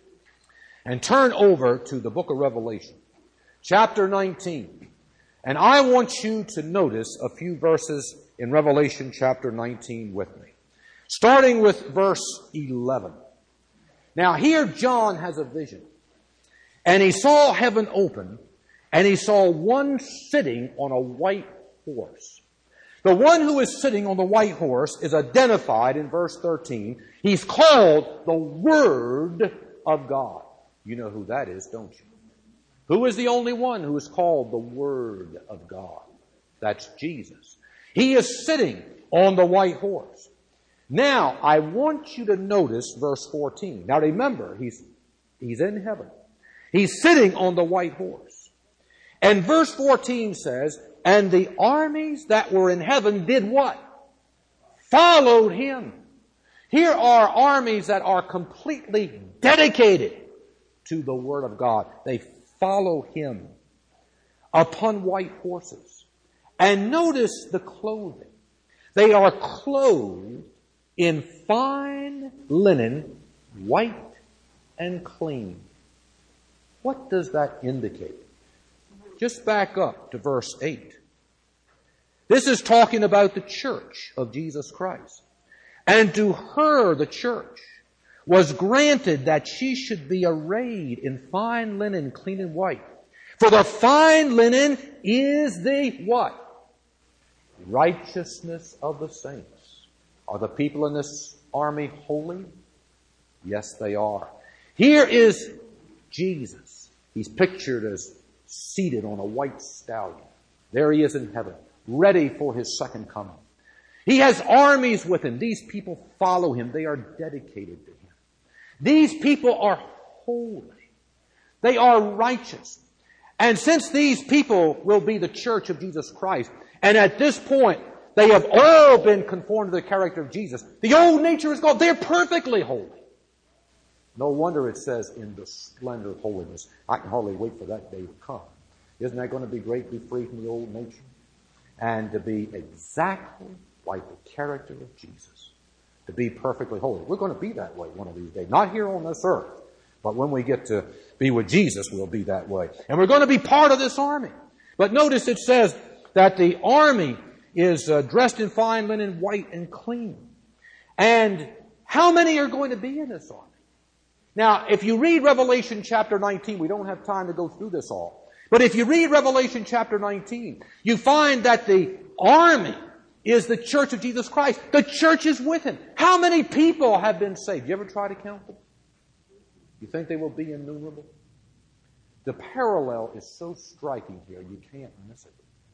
and turn over to the book of Revelation, chapter nineteen. And I want you to notice a few verses in Revelation chapter nineteen with me, starting with verse eleven. Now, here John has a vision, and he saw heaven open, and he saw one sitting on a white horse. The one who is sitting on the white horse is identified in verse thirteen. He's called the Word of God. You know who that is, don't you? Who is the only one who is called the Word of God? That's Jesus. He is sitting on the white horse. Now, I want you to notice verse fourteen. Now remember, he's, he's in heaven. He's sitting on the white horse. And verse fourteen says, and the armies that were in heaven did what? Followed him. Here are armies that are completely dedicated to the Word of God. They follow him upon white horses. And notice the clothing. They are clothed in fine linen, white and clean. What does that indicate? Just back up to verse eight. This is talking about the church of Jesus Christ. And to her, the church, was granted that she should be arrayed in fine linen, clean and white. For the fine linen is the what? Righteousness of the saints. Are the people in this army holy? Yes, they are. Here is Jesus. He's pictured as seated on a white stallion. There he is in heaven, ready for his second coming. He has armies with him. These people follow him. They are dedicated to him. These people are holy. They are righteous. And since these people will be the church of Jesus Christ, and at this point, they have all been conformed to the character of Jesus, the old nature is gone. They're perfectly holy. No wonder it says, in the splendor of holiness. I can hardly wait for that day to come. Isn't that going to be great to be free from the old nature? And to be exactly like the character of Jesus. To be perfectly holy. We're going to be that way one of these days. Not here on this earth. But when we get to be with Jesus, we'll be that way. And we're going to be part of this army. But notice it says that the army is uh, dressed in fine linen, white and clean. And how many are going to be in this army? Now, if you read Revelation chapter nineteen, we don't have time to go through this all. But if you read Revelation chapter nineteen, you find that the army is the church of Jesus Christ. The church is with him. How many people have been saved? You ever try to count them? You think they will be innumerable? The parallel is so striking here, you can't miss it.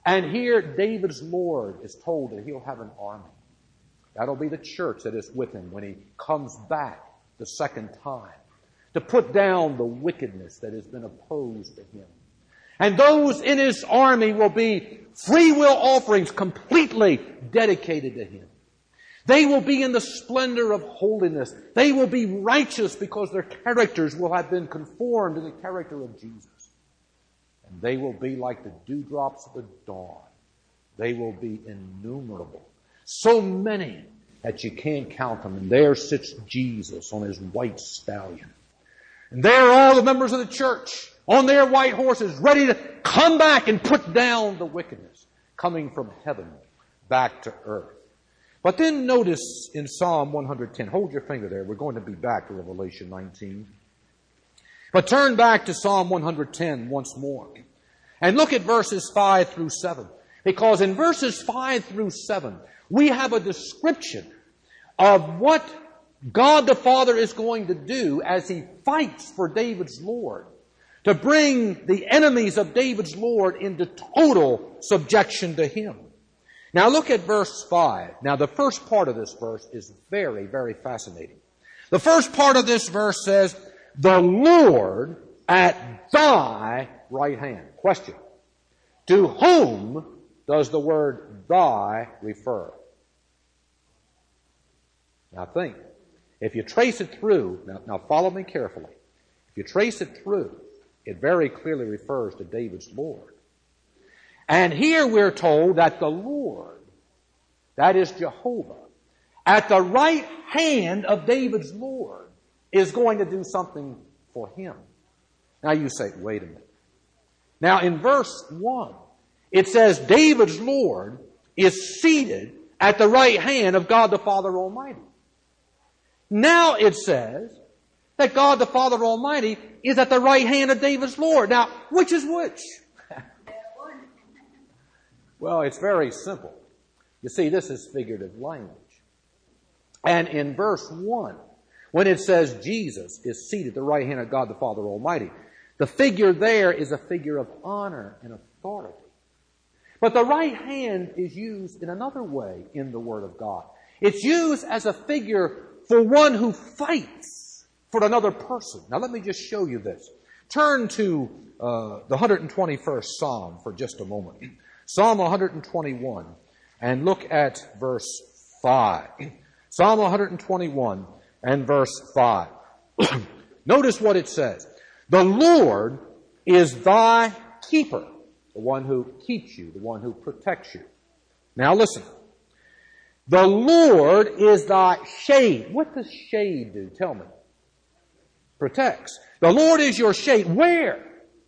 And here David's Lord is told that he'll have an army. That'll be the church that is with him when he comes back the second time, to put down the wickedness that has been opposed to him. And those in his army will be free will offerings completely dedicated to him. They will be in the splendor of holiness. They will be righteous because their characters will have been conformed to the character of Jesus. And they will be like the dewdrops of the dawn. They will be innumerable. So many that you can't count them. And there sits Jesus on his white stallion. And there are all the members of the church on their white horses, ready to come back and put down the wickedness coming from heaven back to earth. But then notice in Psalm one ten, hold your finger there, we're going to be back to Revelation nineteen. But turn back to Psalm one ten once more. And look at verses five through seven. Because in verses five through seven, we have a description of what God the Father is going to do as he fights for David's Lord, to bring the enemies of David's Lord into total subjection to him. Now look at verse five. Now the first part of this verse is very, very fascinating. The first part of this verse says, the Lord at thy right hand. Question. To whom does the word thy refer? Now think. If you trace it through, now, now follow me carefully. If you trace it through, it very clearly refers to David's Lord. And here we're told that the Lord, that is Jehovah, at the right hand of David's Lord, is going to do something for him. Now you say, wait a minute. Now in verse one, it says David's Lord is seated at the right hand of God the Father Almighty. Now it says that God the Father Almighty is at the right hand of David's Lord. Now, which is which? Well, it's very simple. You see, this is figurative language. And in verse one, when it says Jesus is seated at the right hand of God the Father Almighty, the figure there is a figure of honor and authority. But the right hand is used in another way in the Word of God. It's used as a figure for one who fights for another person. Now let me just show you this. Turn to uh, the one hundred twenty-first Psalm for just a moment. Psalm one hundred twenty-one, and look at verse five. Psalm one hundred twenty-one and verse five. Notice what it says. The Lord is thy keeper, the one who keeps you, the one who protects you. Now listen. The Lord is thy shade. What does shade do? Tell me. Protects. The Lord is your shade. Where?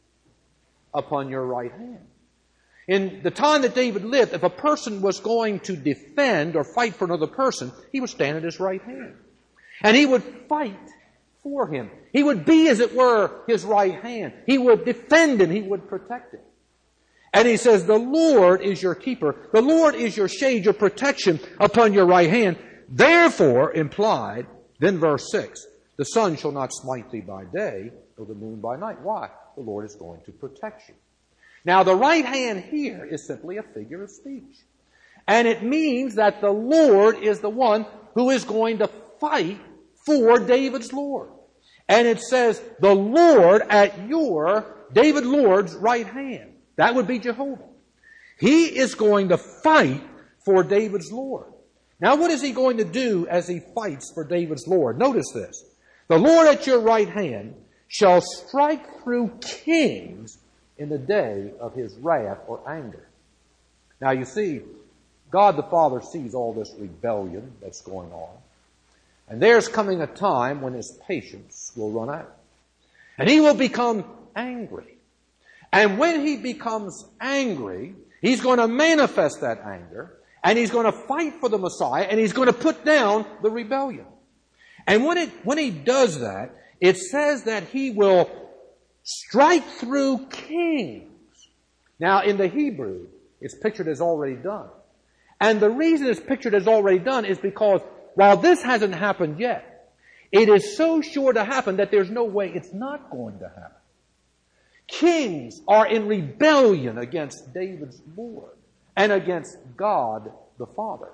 Upon your right hand. In the time that David lived, if a person was going to defend or fight for another person, he would stand at his right hand. And he would fight for him. He would be, as it were, his right hand. He would defend him. He would protect him. And he says, the Lord is your keeper. The Lord is your shade, your protection upon your right hand. Therefore, implied, then verse six, the sun shall not smite thee by day, or the moon by night. Why? The Lord is going to protect you. Now, the right hand here is simply a figure of speech. And it means that the Lord is the one who is going to fight for David's Lord. And it says, the Lord at your, David Lord's right hand. That would be Jehovah. He is going to fight for David's Lord. Now, what is he going to do as he fights for David's Lord? Notice this. The Lord at your right hand shall strike through kings in the day of his wrath or anger. Now, you see, God the Father sees all this rebellion that's going on. And there's coming a time when his patience will run out. And he will become angry. And when he becomes angry, he's going to manifest that anger, and he's going to fight for the Messiah, and he's going to put down the rebellion. And when it, when he does that, it says that he will strike through kings. Now, in the Hebrew, it's pictured as already done. And the reason it's pictured as already done is because while this hasn't happened yet, it is so sure to happen that there's no way it's not going to happen. Kings are in rebellion against David's Lord. and against God the Father.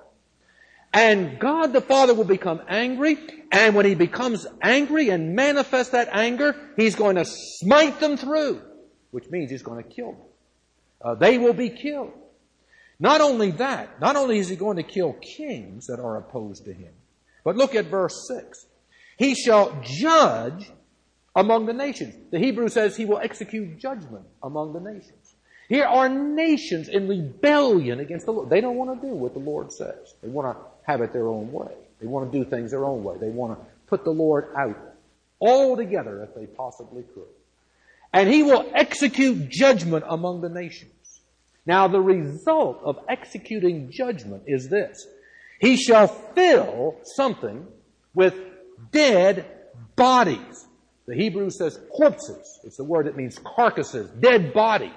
And God the Father will become angry, and when He becomes angry and manifests that anger, He's going to smite them through, which means He's going to kill them. Uh, they will be killed. Not only that, not only is He going to kill kings that are opposed to Him, but look at verse six. He shall judge among the nations. The Hebrew says He will execute judgment among the nations. Here are nations in rebellion against the Lord. They don't want to do what the Lord says. They want to have it their own way. They want to do things their own way. They want to put the Lord out altogether if they possibly could. And He will execute judgment among the nations. Now the result of executing judgment is this. He shall fill something with dead bodies. The Hebrew says corpses. It's the word that means carcasses, dead bodies.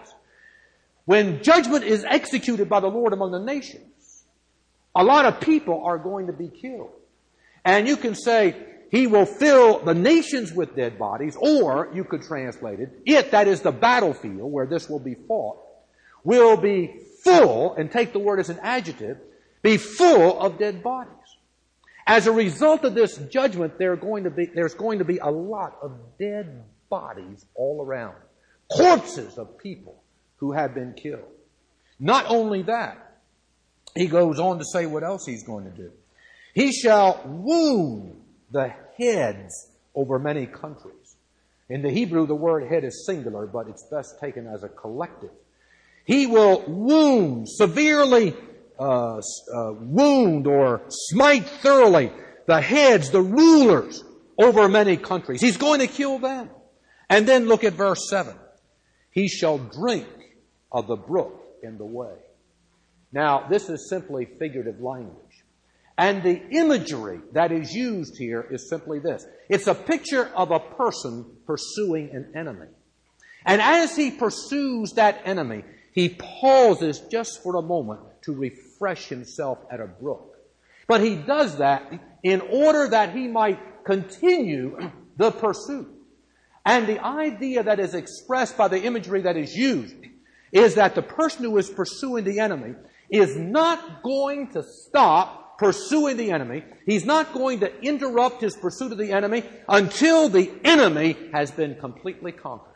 When judgment is executed by the Lord among the nations, a lot of people are going to be killed. And you can say, He will fill the nations with dead bodies, or you could translate it, it, that is the battlefield where this will be fought, will be full, and take the word as an adjective, be full of dead bodies. As a result of this judgment, there are going to be, there's going to be a lot of dead bodies all around. Corpses of people who have been killed. Not only that, He goes on to say what else He's going to do. He shall wound the heads over many countries. In the Hebrew, the word head is singular, but it's best taken as a collective. He will wound, severely uh, uh, wound or smite thoroughly the heads, the rulers over many countries. He's going to kill them. And then look at verse seven. He shall drink of the brook in the way. Now, this is simply figurative language. And the imagery that is used here is simply this. It's a picture of a person pursuing an enemy. And as he pursues that enemy, he pauses just for a moment to refresh himself at a brook. But he does that in order that he might continue the pursuit. And the idea that is expressed by the imagery that is used is that the person who is pursuing the enemy is not going to stop pursuing the enemy. He's not going to interrupt his pursuit of the enemy until the enemy has been completely conquered.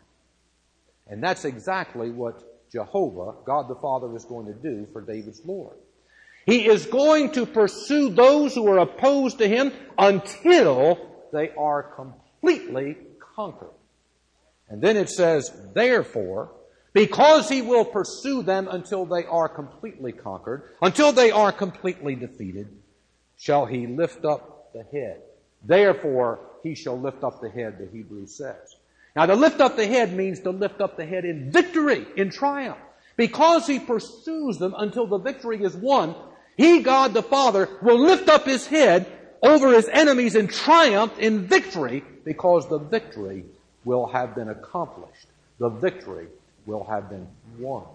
And that's exactly what Jehovah, God the Father, is going to do for David's Lord. He is going to pursue those who are opposed to him until they are completely conquered. And then it says, therefore, because he will pursue them until they are completely conquered, until they are completely defeated, shall he lift up the head. Therefore, he shall lift up the head, the Hebrew says. Now, to lift up the head means to lift up the head in victory, in triumph. Because he pursues them until the victory is won, he, God the Father, will lift up his head over his enemies in triumph, in victory, because the victory will have been accomplished. The victory will have been won.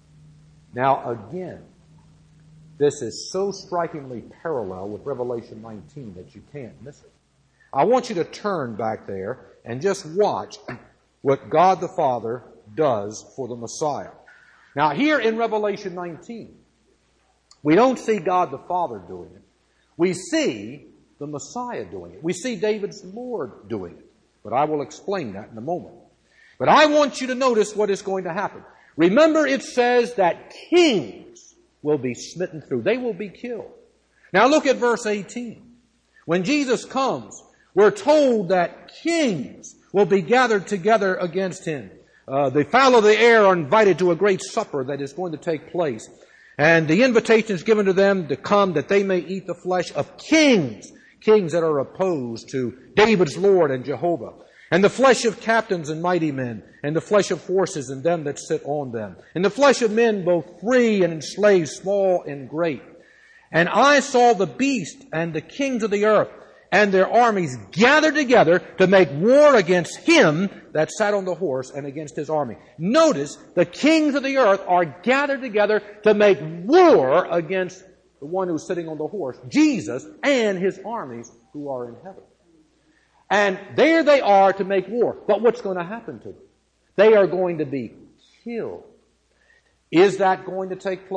Now again, this is so strikingly parallel with Revelation nineteen that you can't miss it. I want you to turn back there and just watch what God the Father does for the Messiah. Now here in Revelation nineteen, we don't see God the Father doing it. We see the Messiah doing it. We see David's Lord doing it. But I will explain that in a moment. But I want you to notice what is going to happen. Remember, it says that kings will be smitten through. They will be killed. Now look at verse eighteen. When Jesus comes, we're told that kings will be gathered together against him. Uh, the fowl of the air are invited to a great supper that is going to take place. And the invitation is given to them to come that they may eat the flesh of kings. Kings that are opposed to David's Lord and Jehovah. And the flesh of captains and mighty men, and the flesh of horses and them that sit on them, and the flesh of men both free and enslaved, small and great. And I saw the beast and the kings of the earth and their armies gathered together to make war against him that sat on the horse and against his army. Notice, the kings of the earth are gathered together to make war against the one who's sitting on the horse, Jesus, and his armies who are in heaven. And there they are to make war. But what's going to happen to them? They are going to be killed. Is that going to take place?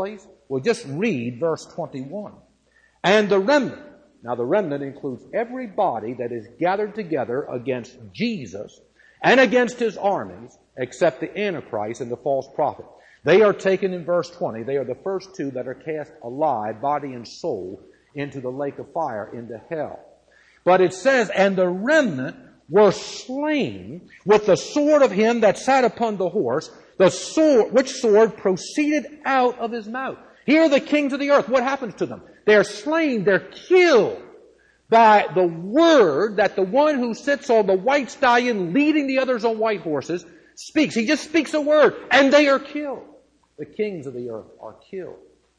Well, just read verse twenty-one. And the remnant. Now the remnant includes everybody that is gathered together against Jesus and against his armies, except the Antichrist and the false prophet. They are taken in verse twenty. They are the first two that are cast alive, body and soul, into the lake of fire, into hell. But it says, and the remnant were slain with the sword of him that sat upon the horse, the sword, which sword proceeded out of his mouth. Here are the kings of the earth. What happens to them? They're slain, they're killed by the word that the one who sits on the white stallion leading the others on white horses speaks. He just speaks a word, and they are killed. The kings of the earth are killed.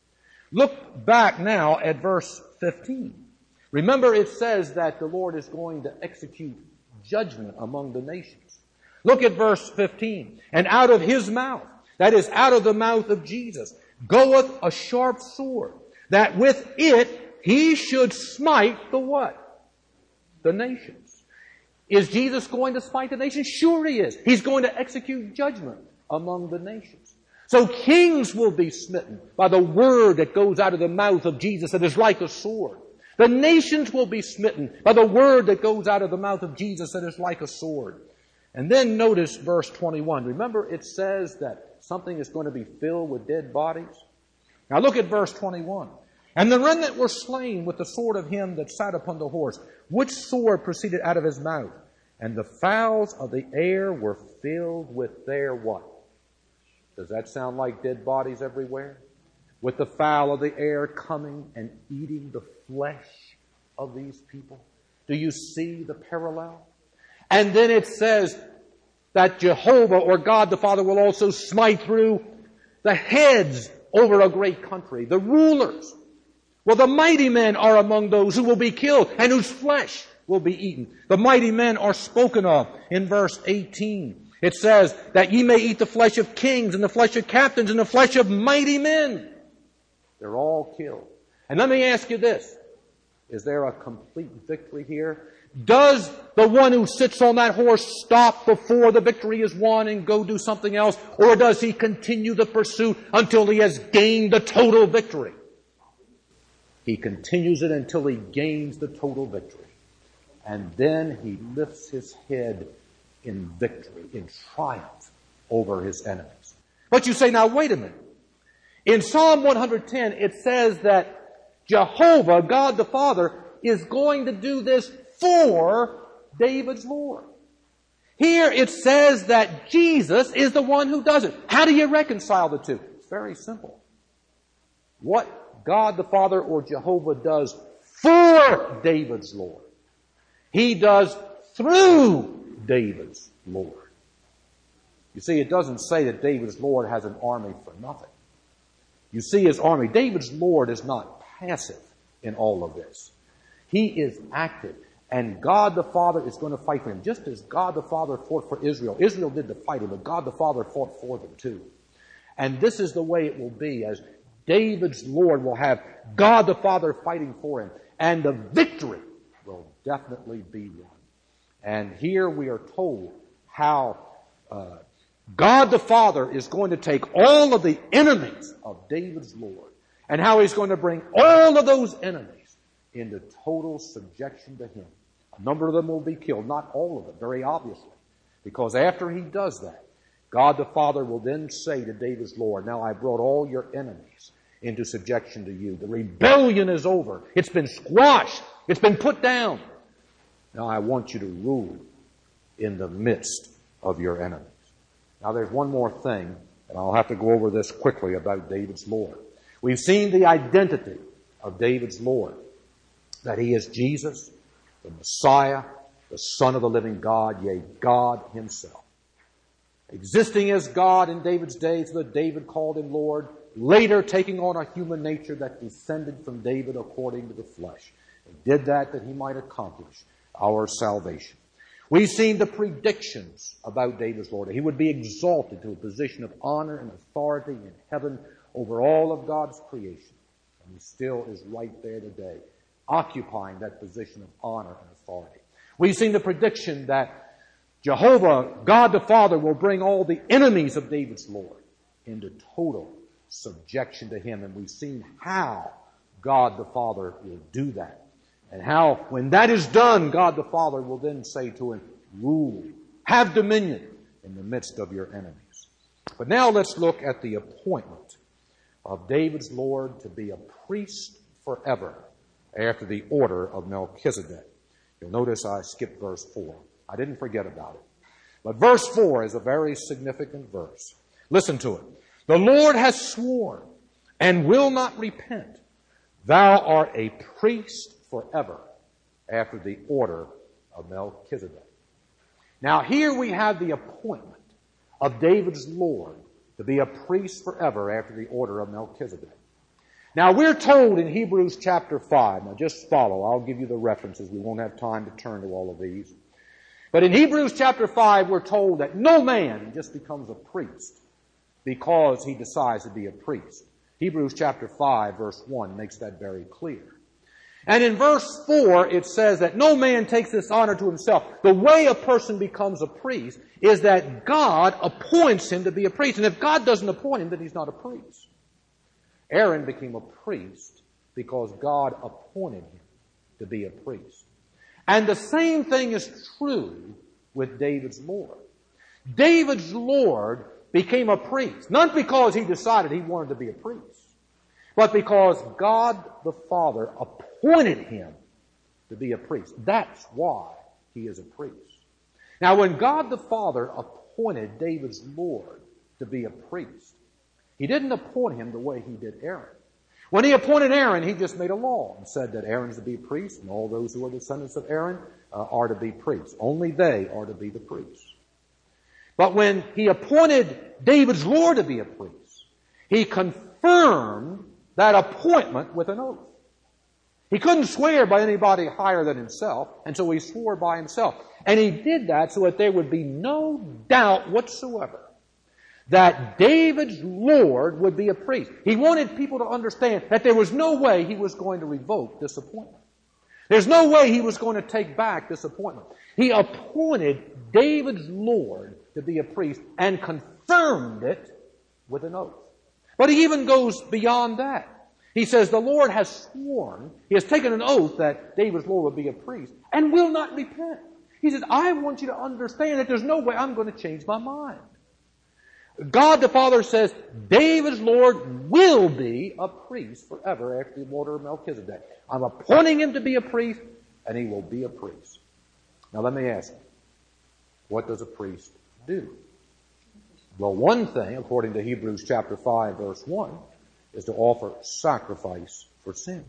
Look back now at verse fifteen. Remember, it says that the Lord is going to execute judgment among the nations. Look at verse fifteen. And out of his mouth, that is, out of the mouth of Jesus, goeth a sharp sword, that with it he should smite the what? The nations. Is Jesus going to smite the nations? Sure he is. He's going to execute judgment among the nations. So kings will be smitten by the word that goes out of the mouth of Jesus that is like a sword. The nations will be smitten by the word that goes out of the mouth of Jesus that is like a sword. And then notice verse twenty-one. Remember, it says that something is going to be filled with dead bodies. Now look at verse twenty-one. And the remnant were slain with the sword of him that sat upon the horse, which sword proceeded out of his mouth. And the fowls of the air were filled with their what? Does that sound like dead bodies everywhere? With the fowl of the air coming and eating the flesh of these people? Do you see the parallel? And then it says that Jehovah or God the Father will also smite through the heads over a great country, the rulers. Well, the mighty men are among those who will be killed and whose flesh will be eaten. The mighty men are spoken of in verse eighteen. It says that ye may eat the flesh of kings and the flesh of captains and the flesh of mighty men. They're all killed. And let me ask you this. Is there a complete victory here? Does the one who sits on that horse stop before the victory is won and go do something else? Or does he continue the pursuit until he has gained the total victory? He continues it until he gains the total victory. And then he lifts his head in victory, in triumph over his enemies. But you say, now wait a minute. In Psalm one ten, it says that Jehovah, God the Father, is going to do this for David's Lord. Here it says that Jesus is the one who does it. How do you reconcile the two? It's very simple. What God the Father or Jehovah does for David's Lord, he does through David's Lord. You see, it doesn't say that David's Lord has an army for nothing. You see his army. David's Lord is not passive in all of this. He is active. And God the Father is going to fight for him. Just as God the Father fought for Israel. Israel did the fighting, but God the Father fought for them too. And this is the way it will be, as David's Lord will have God the Father fighting for him. And the victory will definitely be won. And here we are told how uh, God the Father is going to take all of the enemies of David's Lord and how he's going to bring all of those enemies into total subjection to him. A number of them will be killed, not all of them, very obviously. Because after he does that, God the Father will then say to David's Lord, now I brought all your enemies into subjection to you. The rebellion is over. It's been squashed. It's been put down. Now I want you to rule in the midst of your enemies. Now there's one more thing, and I'll have to go over this quickly about David's Lord. We've seen the identity of David's Lord, that he is Jesus, the Messiah, the Son of the living God, yea, God himself. Existing as God in David's days, so that David called him Lord, later taking on a human nature that descended from David according to the flesh. He did that that he might accomplish our salvation. We've seen the predictions about David's Lord. He would be exalted to a position of honor and authority in heaven over all of God's creation. And he still is right there today, occupying that position of honor and authority. We've seen the prediction that Jehovah, God the Father, will bring all the enemies of David's Lord into total subjection to him. And we've seen how God the Father will do that. And how, when that is done, God the Father will then say to him, rule, have dominion in the midst of your enemies. But now let's look at the appointment of David's Lord to be a priest forever after the order of Melchizedek. You'll notice I skipped verse four. I didn't forget about it. But verse four is a very significant verse. Listen to it. The Lord has sworn and will not repent. Thou art a priest forever after the order of Melchizedek. Now here we have the appointment of David's Lord to be a priest forever after the order of Melchizedek. Now we're told in Hebrews chapter five, now just follow, I'll give you the references, we won't have time to turn to all of these. But in Hebrews chapter five, we're told that no man just becomes a priest because he decides to be a priest. Hebrews chapter five, verse one makes that very clear. And in verse four, it says that no man takes this honor to himself. The way a person becomes a priest is that God appoints him to be a priest. And if God doesn't appoint him, then he's not a priest. Aaron became a priest because God appointed him to be a priest. And the same thing is true with David's Lord. David's Lord became a priest, not because he decided he wanted to be a priest, but because God the Father appointed him to be a priest. That's why he is a priest. Now, when God the Father appointed David's Lord to be a priest, he didn't appoint him the way he did Aaron. When he appointed Aaron, he just made a law and said that Aaron is to be a priest, and all those who are descendants of Aaron uh, are to be priests. Only they are to be the priests. But when he appointed David's Lord to be a priest, he confirmed that appointment with an oath. He couldn't swear by anybody higher than himself, and so he swore by himself. And he did that so that there would be no doubt whatsoever that David's Lord would be a priest. He wanted people to understand that there was no way he was going to revoke this appointment. There's no way he was going to take back this appointment. He appointed David's Lord to be a priest and confirmed it with an oath. But he even goes beyond that. He says the Lord has sworn, he has taken an oath that David's Lord will be a priest and will not repent. He says, I want you to understand that there's no way I'm going to change my mind. God the Father says, David's Lord will be a priest forever after the order of Melchizedek. I'm appointing him to be a priest, and he will be a priest. Now let me ask you, what does a priest do? Well, one thing, according to Hebrews chapter five, verse one, is to offer sacrifice for sin.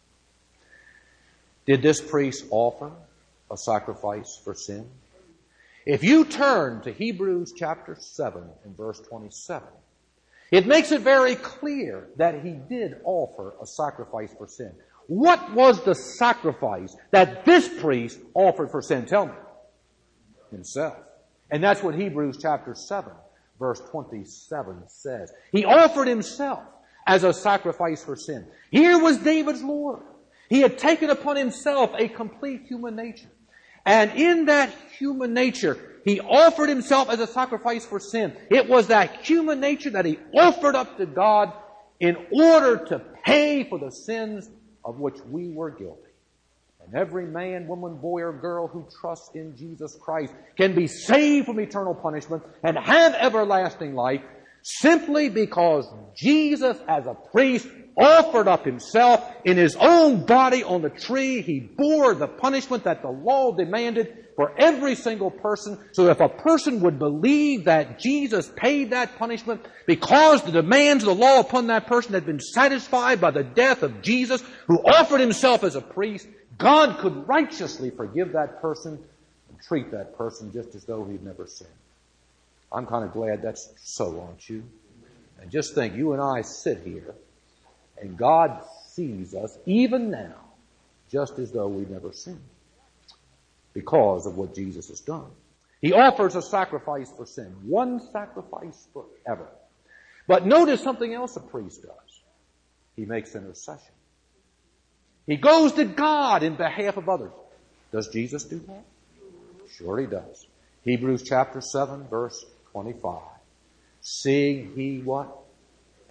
Did this priest offer a sacrifice for sin? If you turn to Hebrews chapter seven and verse twenty-seven, it makes it very clear that he did offer a sacrifice for sin. What was the sacrifice that this priest offered for sin? Tell me. Himself. And that's what Hebrews chapter seven, verse twenty-seven says. He offered himself as a sacrifice for sin. Here was David's Lord. He had taken upon himself a complete human nature. And in that human nature, he offered himself as a sacrifice for sin. It was that human nature that he offered up to God in order to pay for the sins of which we were guilty. And every man, woman, boy, or girl who trusts in Jesus Christ can be saved from eternal punishment and have everlasting life simply because Jesus, as a priest, offered up himself in his own body on the tree. He bore the punishment that the law demanded for every single person. So if a person would believe that Jesus paid that punishment because the demands of the law upon that person had been satisfied by the death of Jesus, who offered himself as a priest, God could righteously forgive that person and treat that person just as though he'd never sinned. I'm kind of glad that's so, aren't you? And just think, you and I sit here, and God sees us, even now, just as though we never sinned, because of what Jesus has done. He offers a sacrifice for sin, one sacrifice forever. But notice something else a priest does. He makes intercession. He goes to God in behalf of others. Does Jesus do that? Sure he does. Hebrews chapter seven, verse twenty-five. Seeing he what?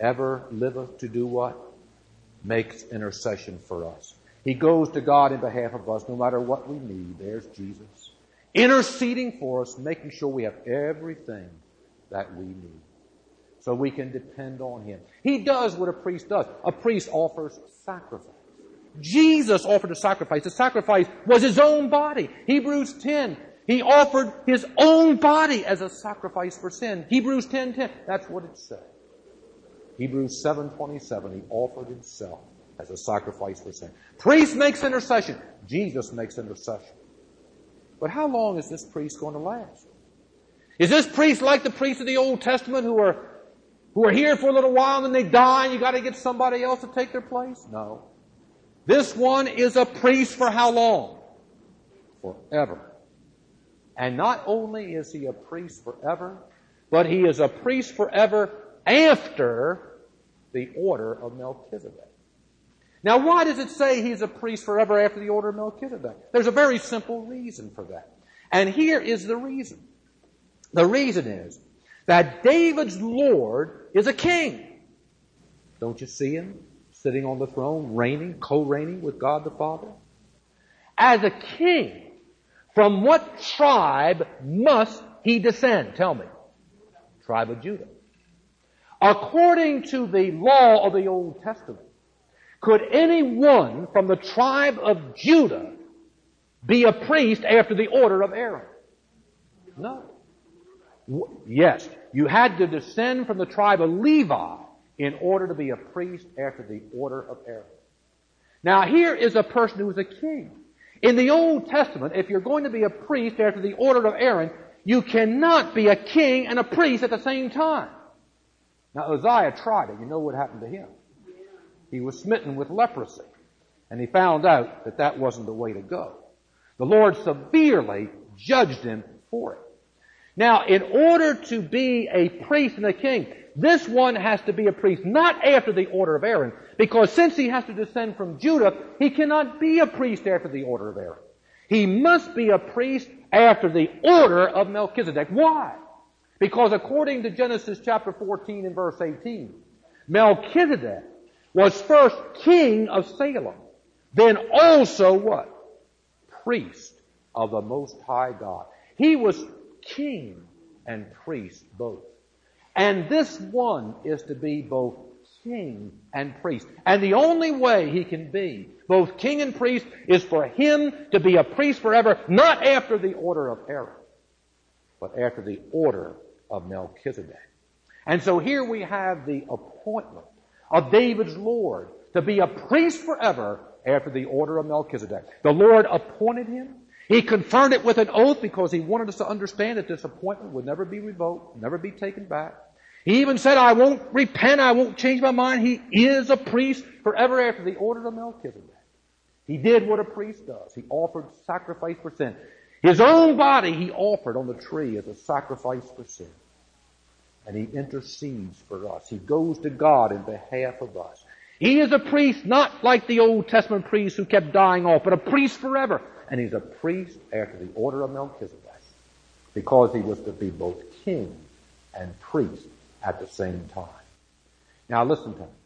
ever liveth to do what? Makes intercession for us. He goes to God in behalf of us no matter what we need. There's Jesus. Interceding for us, making sure we have everything that we need. So we can depend on Him. He does what a priest does. A priest offers sacrifice. Jesus offered a sacrifice. The sacrifice was His own body. Hebrews ten. He offered His own body as a sacrifice for sin. Hebrews ten ten. That's what it said. Hebrews seven twenty-seven. He offered Himself as a sacrifice for sin. Priest makes intercession. Jesus makes intercession. But how long is this priest going to last? Is this priest like the priests of the Old Testament who are who are here for a little while and then they die and you got to get somebody else to take their place? No. This one is a priest for how long? Forever. And not only is he a priest forever, but he is a priest forever after the order of Melchizedek. Now, why does it say he's a priest forever after the order of Melchizedek? There's a very simple reason for that. And here is the reason. The reason is that David's Lord is a king. Don't you see him sitting on the throne, reigning, co-reigning with God the Father? As a king, from what tribe must he descend? Tell me. Tribe of Judah. According to the law of the Old Testament, could anyone from the tribe of Judah be a priest after the order of Aaron? No. Yes, you had to descend from the tribe of Levi in order to be a priest after the order of Aaron. Now here is a person who is a king. In the Old Testament, if you're going to be a priest after the order of Aaron, you cannot be a king and a priest at the same time. Now Uzziah tried it. You know what happened to him. He was smitten with leprosy. And he found out that that wasn't the way to go. The Lord severely judged him for it. Now, in order to be a priest and a king, this one has to be a priest, not after the order of Aaron, because since he has to descend from Judah, he cannot be a priest after the order of Aaron. He must be a priest after the order of Melchizedek. Why? Because according to Genesis chapter fourteen and verse eighteen, Melchizedek was first king of Salem, then also what? Priest of the Most High God. He was king and priest both. And this one is to be both king and priest. And the only way he can be both king and priest is for him to be a priest forever, not after the order of Aaron, but after the order of Melchizedek. And so here we have the appointment of David's Lord to be a priest forever after the order of Melchizedek. The Lord appointed him. He confirmed it with an oath because he wanted us to understand that this appointment would never be revoked, never be taken back. He even said, I won't repent, I won't change my mind. He is a priest forever after the order of Melchizedek. He did what a priest does. He offered sacrifice for sin. His own body he offered on the tree as a sacrifice for sin. And he intercedes for us. He goes to God in behalf of us. He is a priest, not like the Old Testament priests who kept dying off, but a priest forever. And he's a priest after the order of Melchizedek, because he was to be both king and priest at the same time. Now listen to me.